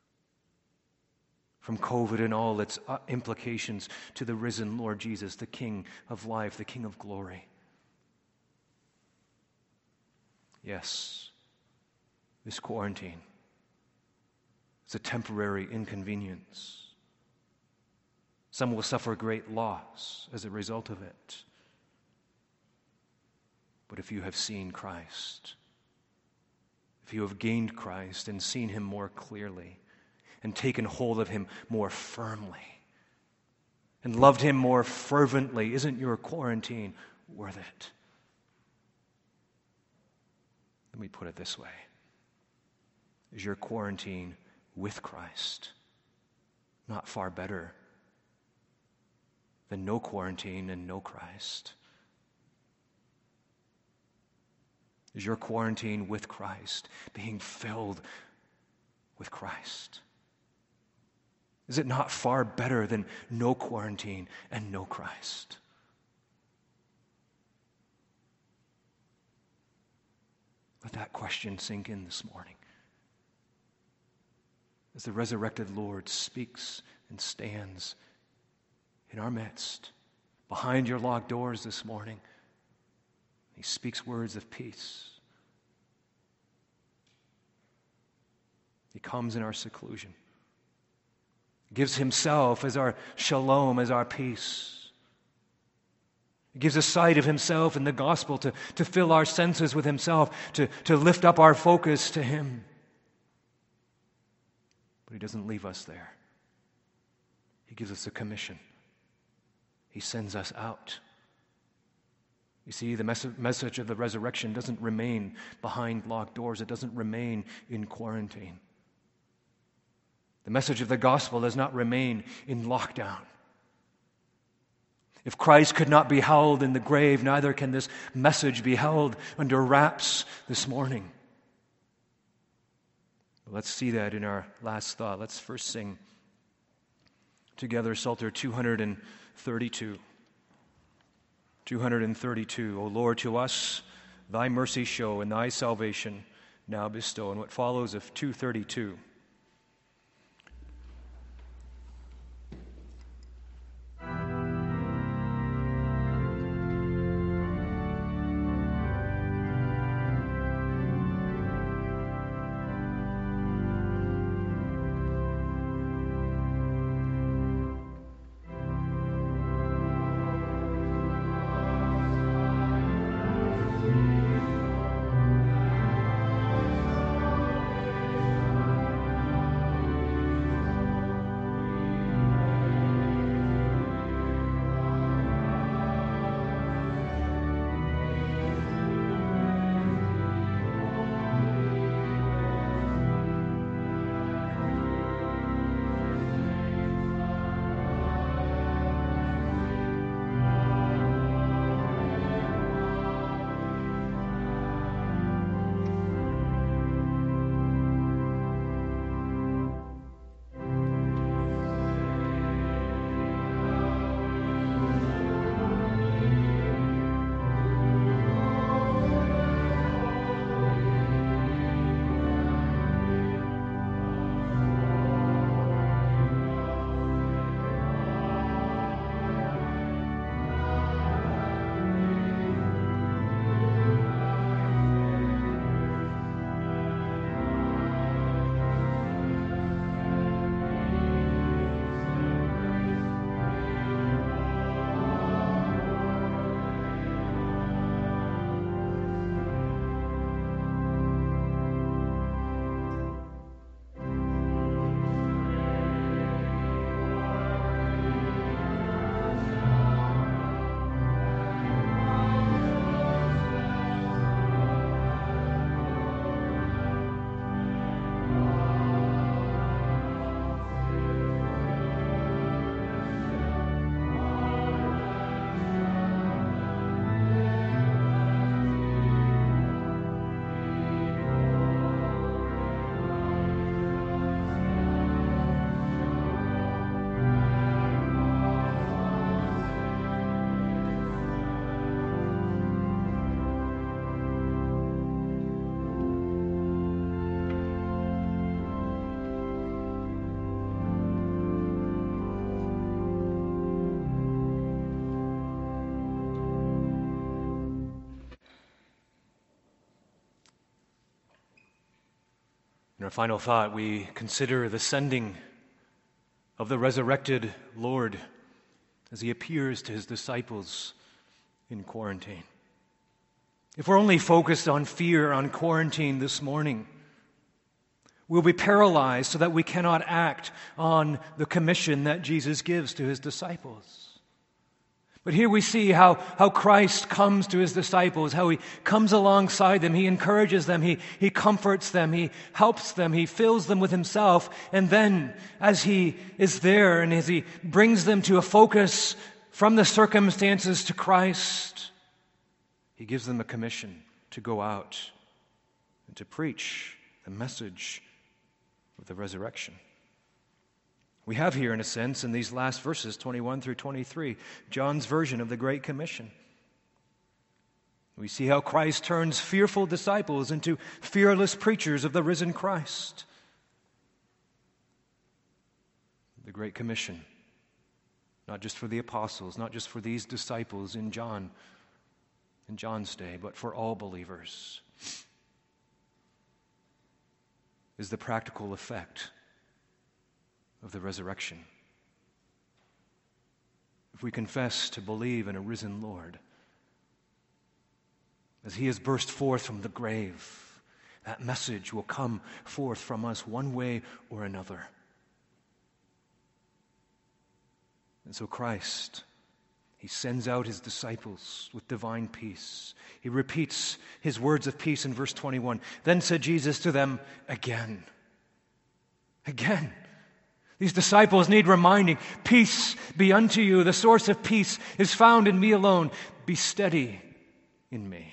From COVID and all its implications to the risen Lord Jesus, the King of life, the King of glory. Yes, this quarantine is a temporary inconvenience. Some will suffer great loss as a result of it. But if you have seen Christ, if you have gained Christ and seen him more clearly, and taken hold of him more firmly, and loved him more fervently, isn't your quarantine worth it? Let me put it this way. Is your quarantine with Christ not far better than no quarantine and no Christ? Is your quarantine with Christ, being filled with Christ? Is it not far better than no quarantine and no Christ? Let that question sink in this morning. As the resurrected Lord speaks and stands in our midst, behind your locked doors this morning, he speaks words of peace. He comes in our seclusion. Gives himself as our shalom, as our peace. He gives a sight of himself in the gospel to fill our senses with himself, to lift up our focus to him. But he doesn't leave us there. He gives us a commission. He sends us out. You see, the message of the resurrection doesn't remain behind locked doors. It doesn't remain in quarantine. The message of the gospel does not remain in lockdown. If Christ could not be held in the grave, neither can this message be held under wraps this morning. Let's see that in our last thought. Let's first sing together Psalter 232. 232. O Lord, to us thy mercy show, and thy salvation now bestow. And what follows of 232. In our final thought, we consider the sending of the resurrected Lord as he appears to his disciples in quarantine. If we're only focused on fear, on quarantine this morning, we'll be paralyzed so that we cannot act on the commission that Jesus gives to his disciples. But here we see how Christ comes to his disciples, how he comes alongside them, he encourages them, he comforts them, he helps them, he fills them with himself. And then as he is there and as he brings them to a focus from the circumstances to Christ, he gives them a commission to go out and to preach the message of the resurrection. We have here, in a sense, in these last verses, 21 through 23, John's version of the Great Commission. We see how Christ turns fearful disciples into fearless preachers of the risen Christ. The Great Commission, not just for the apostles, not just for these disciples in John's day, but for all believers, is the practical effect of the resurrection. If we confess to believe in a risen Lord, as he has burst forth from the grave, that message will come forth from us one way or another. And so Christ, he sends out his disciples with divine peace. He repeats his words of peace in verse 21. Then said Jesus to them again. These disciples need reminding. Peace be unto you. The source of peace is found in me alone. Be steady in me.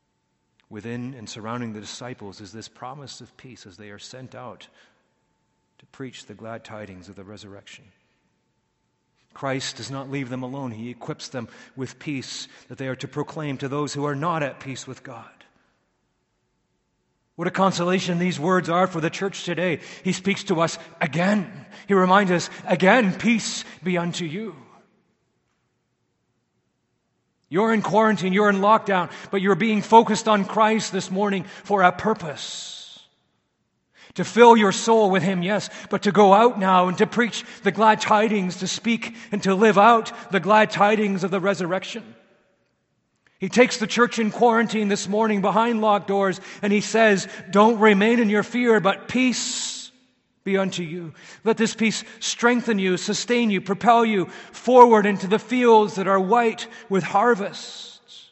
Within and surrounding the disciples is this promise of peace as they are sent out to preach the glad tidings of the resurrection. Christ does not leave them alone. He equips them with peace that they are to proclaim to those who are not at peace with God. What a consolation these words are for the church today. He speaks to us again. He reminds us again, peace be unto you. You're in quarantine, you're in lockdown, but you're being focused on Christ this morning for a purpose. To fill your soul with Him, yes, but to go out now and to preach the glad tidings, to speak and to live out the glad tidings of the resurrection. He takes the church in quarantine this morning behind locked doors, and He says, don't remain in your fear, but peace be unto you. Let this peace strengthen you, sustain you, propel you forward into the fields that are white with harvests.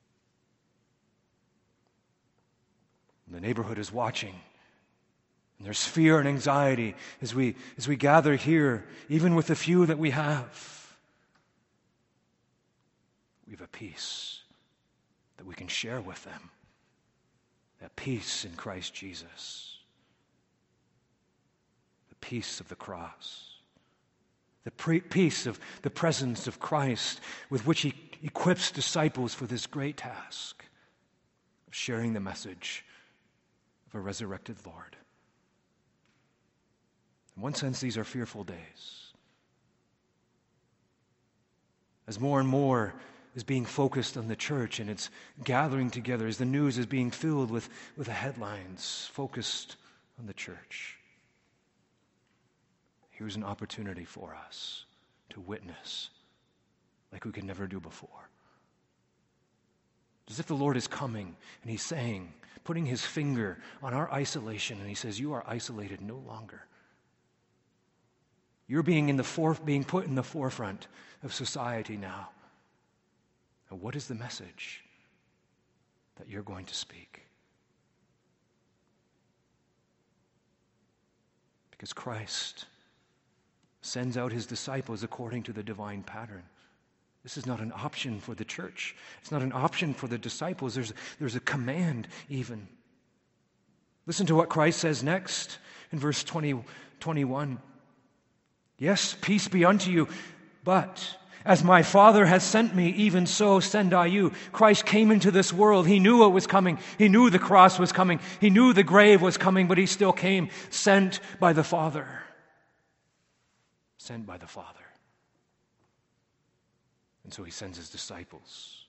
The neighborhood is watching. And there's fear and anxiety as we gather here, even with the few that we have. We have a peace that we can share with them. That peace in Christ Jesus. The peace of the cross. The peace of the presence of Christ with which He equips disciples for this great task of sharing the message of a resurrected Lord. In one sense, these are fearful days. As more and more is being focused on the church and it's gathering together, as the news is being filled with the headlines focused on the church, here's an opportunity for us to witness like we could never do before. As if the Lord is coming and He's saying, putting His finger on our isolation, and He says, you are isolated no longer. You're being put in the forefront of society now. And what is the message that you're going to speak? Because Christ sends out His disciples according to the divine pattern. This is not an option for the church. It's not an option for the disciples. There's a command even. Listen to what Christ says next in verse 21. Yes, peace be unto you, but as my Father has sent me, even so send I you. Christ came into this world. He knew what was coming. He knew the cross was coming. He knew the grave was coming, but He still came, sent by the Father. Sent by the Father. And so He sends His disciples.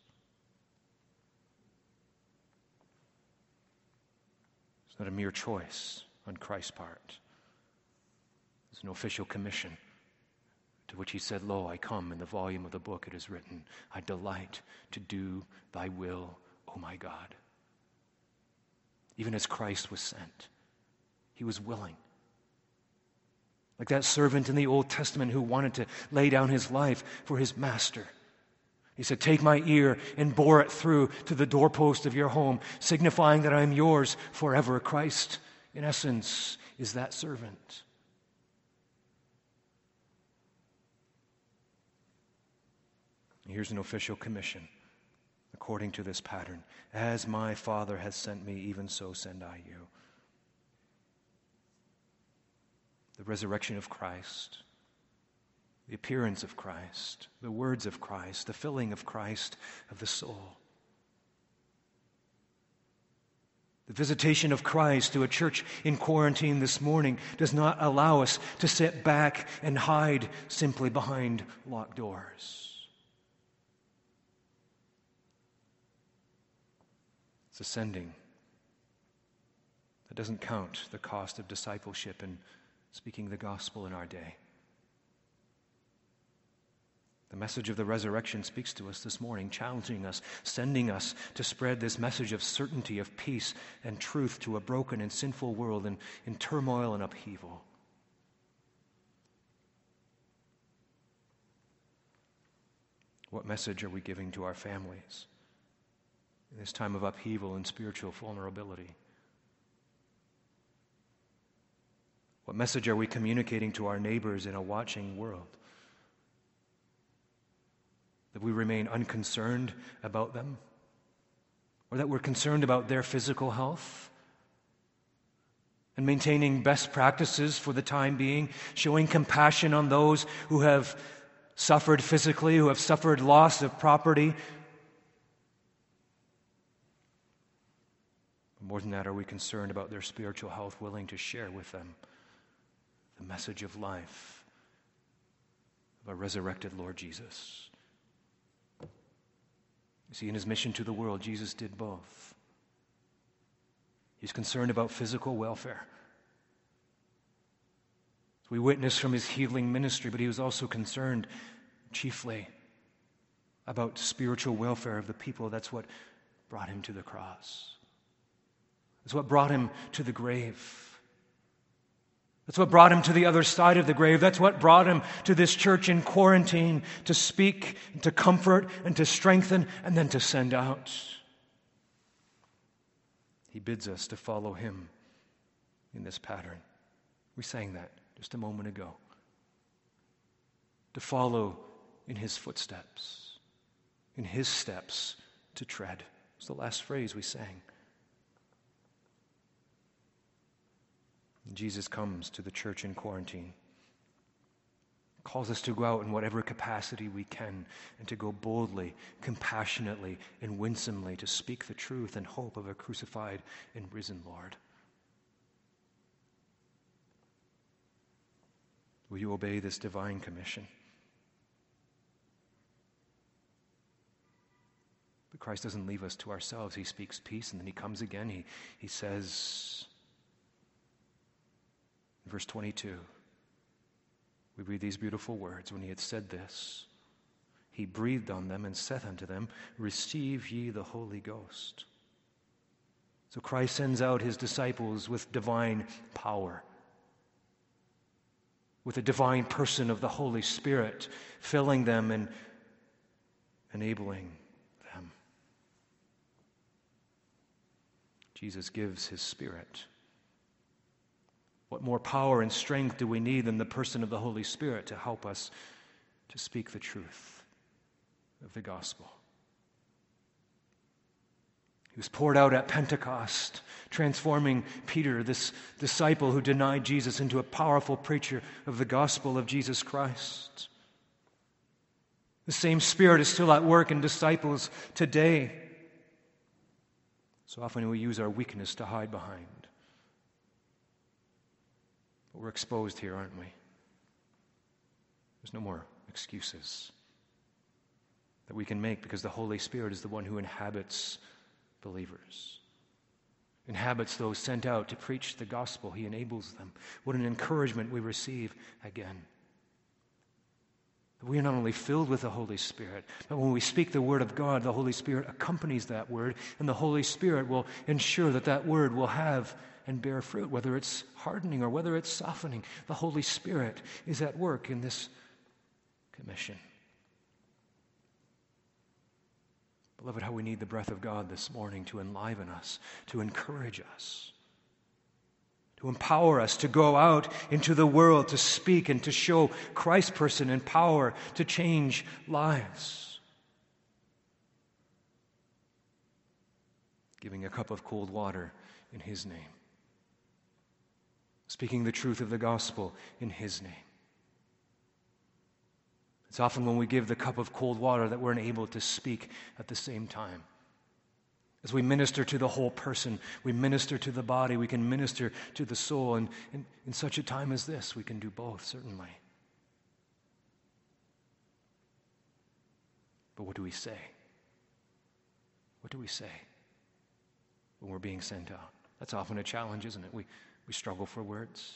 It's not a mere choice on Christ's part. There's no official commission to which He said, lo, I come. In the volume of the book it is written, I delight to do thy will, O my God. Even as Christ was sent, He was willing. Like that servant in the Old Testament who wanted to lay down his life for his master. He said, take my ear and bore it through to the doorpost of your home, signifying that I am yours forever. Christ, in essence, is that servant. Here's an official commission according to this pattern. As my Father has sent me, even so send I you. The resurrection of Christ, the appearance of Christ, the words of Christ, the filling of Christ of the soul. The visitation of Christ to a church in quarantine this morning does not allow us to sit back and hide simply behind locked doors. It's a sending that doesn't count the cost of discipleship and speaking the gospel in our day. The message of the resurrection speaks to us this morning, challenging us, sending us to spread this message of certainty, of peace and truth to a broken and sinful world in turmoil and upheaval. What message are we giving to our families in this time of upheaval and spiritual vulnerability? What message are we communicating to our neighbors in a watching world? That we remain unconcerned about them? Or that we're concerned about their physical health? and maintaining best practices for the time being, showing compassion on those who have suffered physically, who have suffered loss of property. More than that, are we concerned about their spiritual health, willing to share with them the message of life of a resurrected Lord Jesus? You see, in his mission to the world, Jesus did both. He's concerned about physical welfare. We witness from his healing ministry, but he was also concerned chiefly about spiritual welfare of the people. That's what brought him to the cross. That's what brought him to the grave. That's what brought him to the other side of the grave. That's what brought him to this church in quarantine, to speak, to comfort, and to strengthen, and then to send out. He bids us to follow him in this pattern. We sang that just a moment ago. To follow in his footsteps, in his steps to tread. It's the last phrase we sang. And Jesus comes to the church in quarantine, calls us to go out in whatever capacity we can and to go boldly, compassionately, and winsomely to speak the truth and hope of a crucified and risen Lord. Will you obey this divine commission? But Christ doesn't leave us to ourselves. He speaks peace, and then he comes again. He says, in verse 22, we read these beautiful words. When he had said this, he breathed on them and said unto them, receive ye the Holy Ghost. So Christ sends out his disciples with divine power, with a divine person of the Holy Spirit, filling them and enabling them. Jesus gives his Spirit. What more power and strength do we need than the person of the Holy Spirit to help us to speak the truth of the gospel? He was poured out at Pentecost, transforming Peter, this disciple who denied Jesus, into a powerful preacher of the gospel of Jesus Christ. The same Spirit is still at work in disciples today. So often we use our weakness to hide behind. But we're exposed here, aren't we? There's no more excuses that we can make, because the Holy Spirit is the one who inhabits believers, inhabits those sent out to preach the gospel. He enables them. What an encouragement we receive again. We are not only filled with the Holy Spirit, but when we speak the word of God, the Holy Spirit accompanies that word, and the Holy Spirit will ensure that that word will have and bear fruit, whether it's hardening or whether it's softening. The Holy Spirit is at work in this commission. Beloved, how we need the breath of God this morning to enliven us, to encourage us, to empower us to go out into the world, to speak and to show Christ's person and power to change lives. Giving a cup of cold water in his name. Speaking the truth of the gospel in his name. It's often when we give the cup of cold water that we're unable to speak at the same time. As we minister to the whole person, we minister to the body, we can minister to the soul, and in such a time as this, we can do both, certainly. But what do we say? What do we say when we're being sent out? That's often a challenge, isn't it? We struggle for words.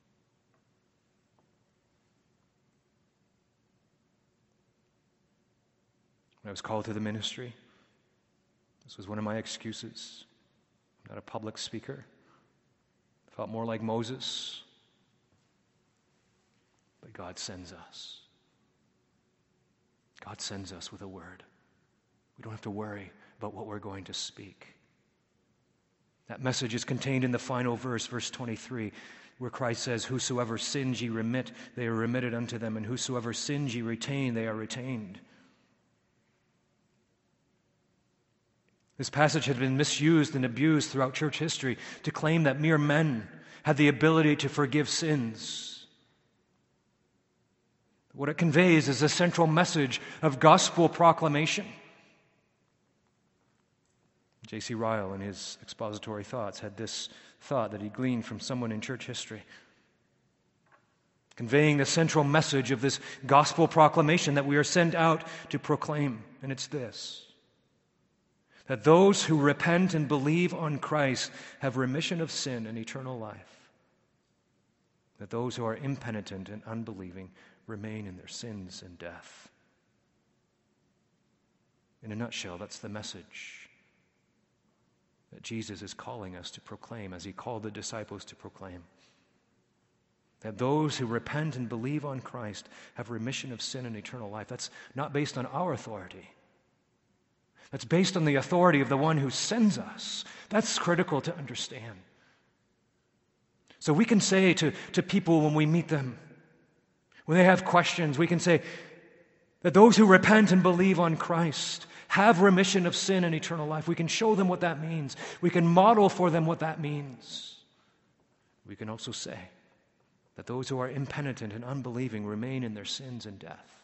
When I was called to the ministry, this was one of my excuses. I'm not a public speaker. I felt more like Moses. But God sends us. God sends us with a word. We don't have to worry about what we're going to speak. That message is contained in the final verse, verse 23, where Christ says, whosoever sins ye remit, they are remitted unto them, and whosoever sins ye retain, they are retained. This passage had been misused and abused throughout church history to claim that mere men had the ability to forgive sins. What it conveys is a central message of gospel proclamation. J.C. Ryle, in his expository thoughts, had this thought that he gleaned from someone in church history, conveying the central message of this gospel proclamation that we are sent out to proclaim. And it's this: that those who repent and believe on Christ have remission of sin and eternal life. That those who are impenitent and unbelieving remain in their sins and death. In a nutshell, that's the message that Jesus is calling us to proclaim, as he called the disciples to proclaim. That those who repent and believe on Christ have remission of sin and eternal life. That's not based on our authority. That's based on the authority of the one who sends us. That's critical to understand. So we can say to people when we meet them, when they have questions, we can say that those who repent and believe on Christ have remission of sin and eternal life. We can show them what that means. We can model for them what that means. We can also say that those who are impenitent and unbelieving remain in their sins and death.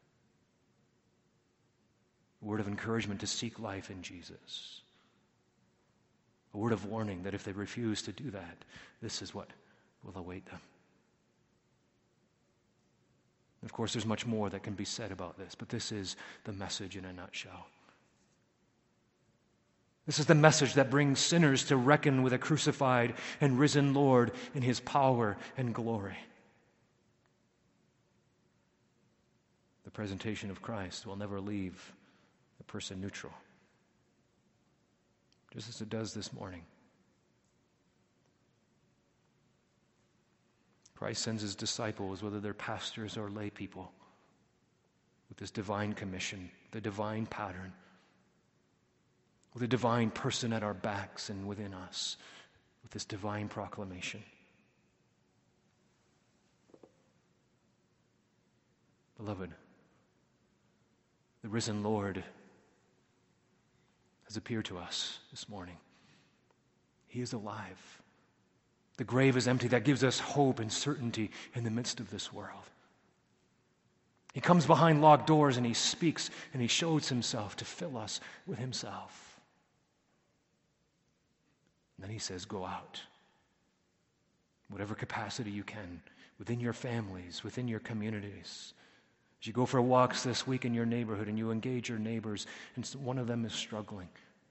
A word of encouragement to seek life in Jesus. A word of warning that if they refuse to do that, this is what will await them. Of course, there's much more that can be said about this, but this is the message in a nutshell. This is the message that brings sinners to reckon with a crucified and risen Lord in his power and glory. The presentation of Christ will never leave a person neutral, just as it does this morning. Christ sends his disciples, whether they're pastors or lay people, with this divine commission, the divine pattern, with a divine person at our backs and within us, with this divine proclamation. Beloved, the risen Lord has appeared to us this morning. He is alive. The grave is empty. That gives us hope and certainty in the midst of this world. He comes behind locked doors and he speaks and he shows himself to fill us with himself. And then he says, go out. Whatever capacity you can, within your families, within your communities. As you go for walks this week in your neighborhood and you engage your neighbors and one of them is struggling,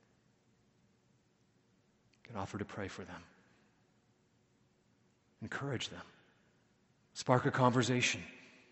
you can offer to pray for them. Encourage them. Spark a conversation.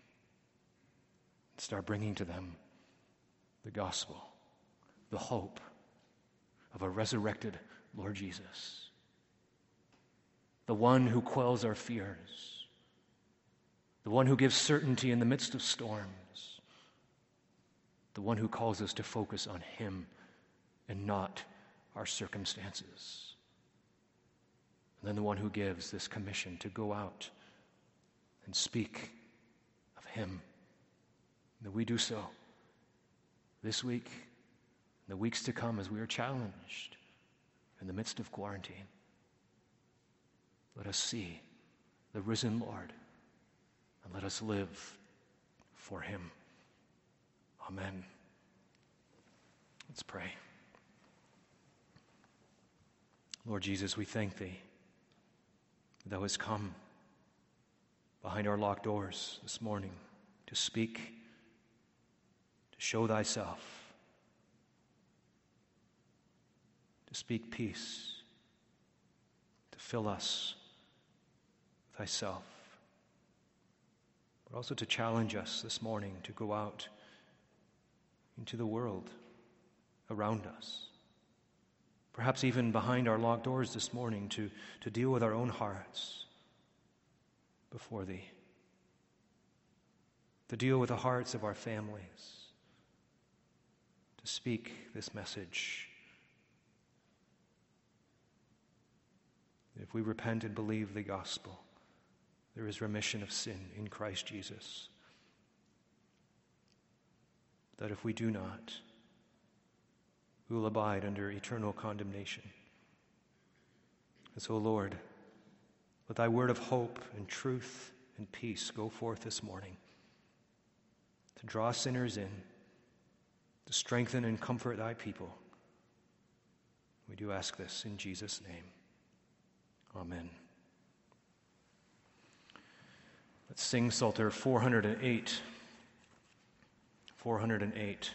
Start bringing to them the gospel, the hope of a resurrected Lord Jesus, the one who quells our fears, the one who gives certainty in the midst of storms, the one who calls us to focus on him and not our circumstances. And then the one who gives this commission to go out and speak of him. That we do so this week, the weeks to come as we are challenged in the midst of quarantine. Let us see the risen Lord and let us live for him. Amen. Let's pray. Lord Jesus, we thank thee. Thou hast come behind our locked doors this morning to speak, to show thyself, to speak peace, to fill us with thyself, but also to challenge us this morning to go out into the world around us. Perhaps even behind our locked doors this morning to deal with our own hearts before thee, to deal with the hearts of our families, to speak this message. If we repent and believe the gospel, there is remission of sin in Christ Jesus. That if we do not, we will abide under eternal condemnation. And so, Lord, Let thy word of hope and truth and peace go forth this morning to draw sinners in, to strengthen and comfort thy people. We do ask this in Jesus' name. Amen. Let's sing Psalter 408. 408.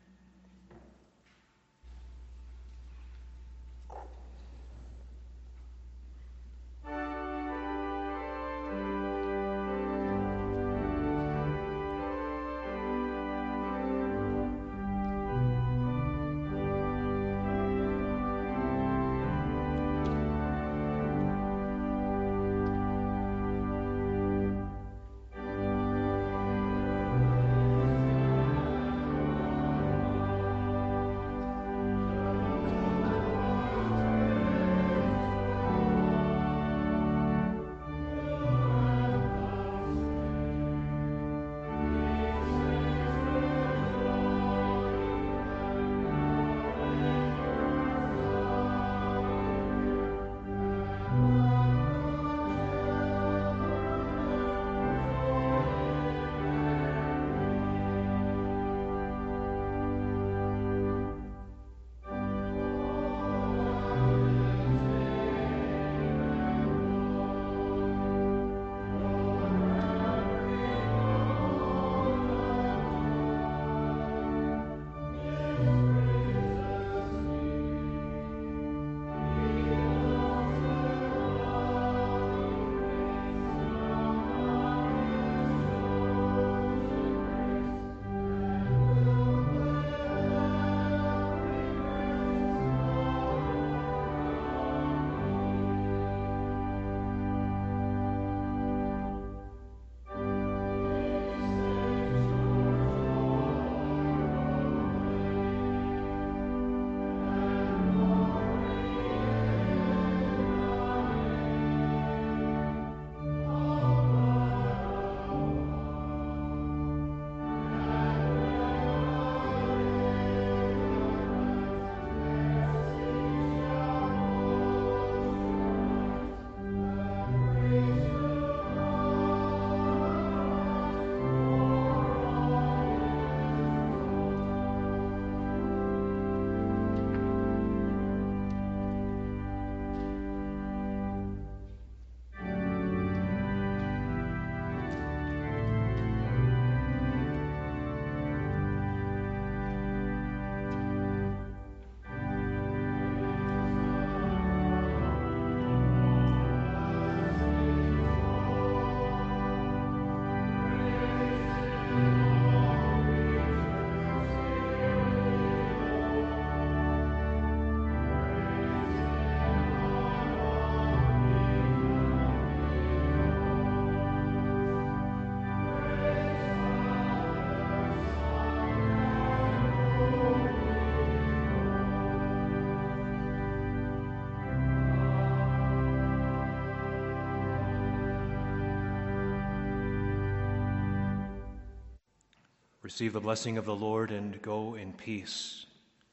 Receive the blessing of the Lord and go in peace.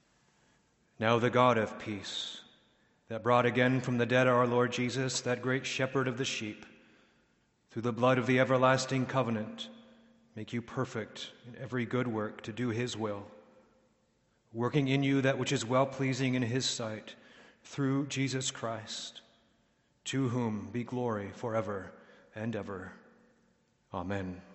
Now the God of peace, that brought again from the dead our Lord Jesus, that great shepherd of the sheep, through the blood of the everlasting covenant, make you perfect in every good work to do his will, working in you that which is well-pleasing in his sight, through Jesus Christ, to whom be glory forever and ever. Amen.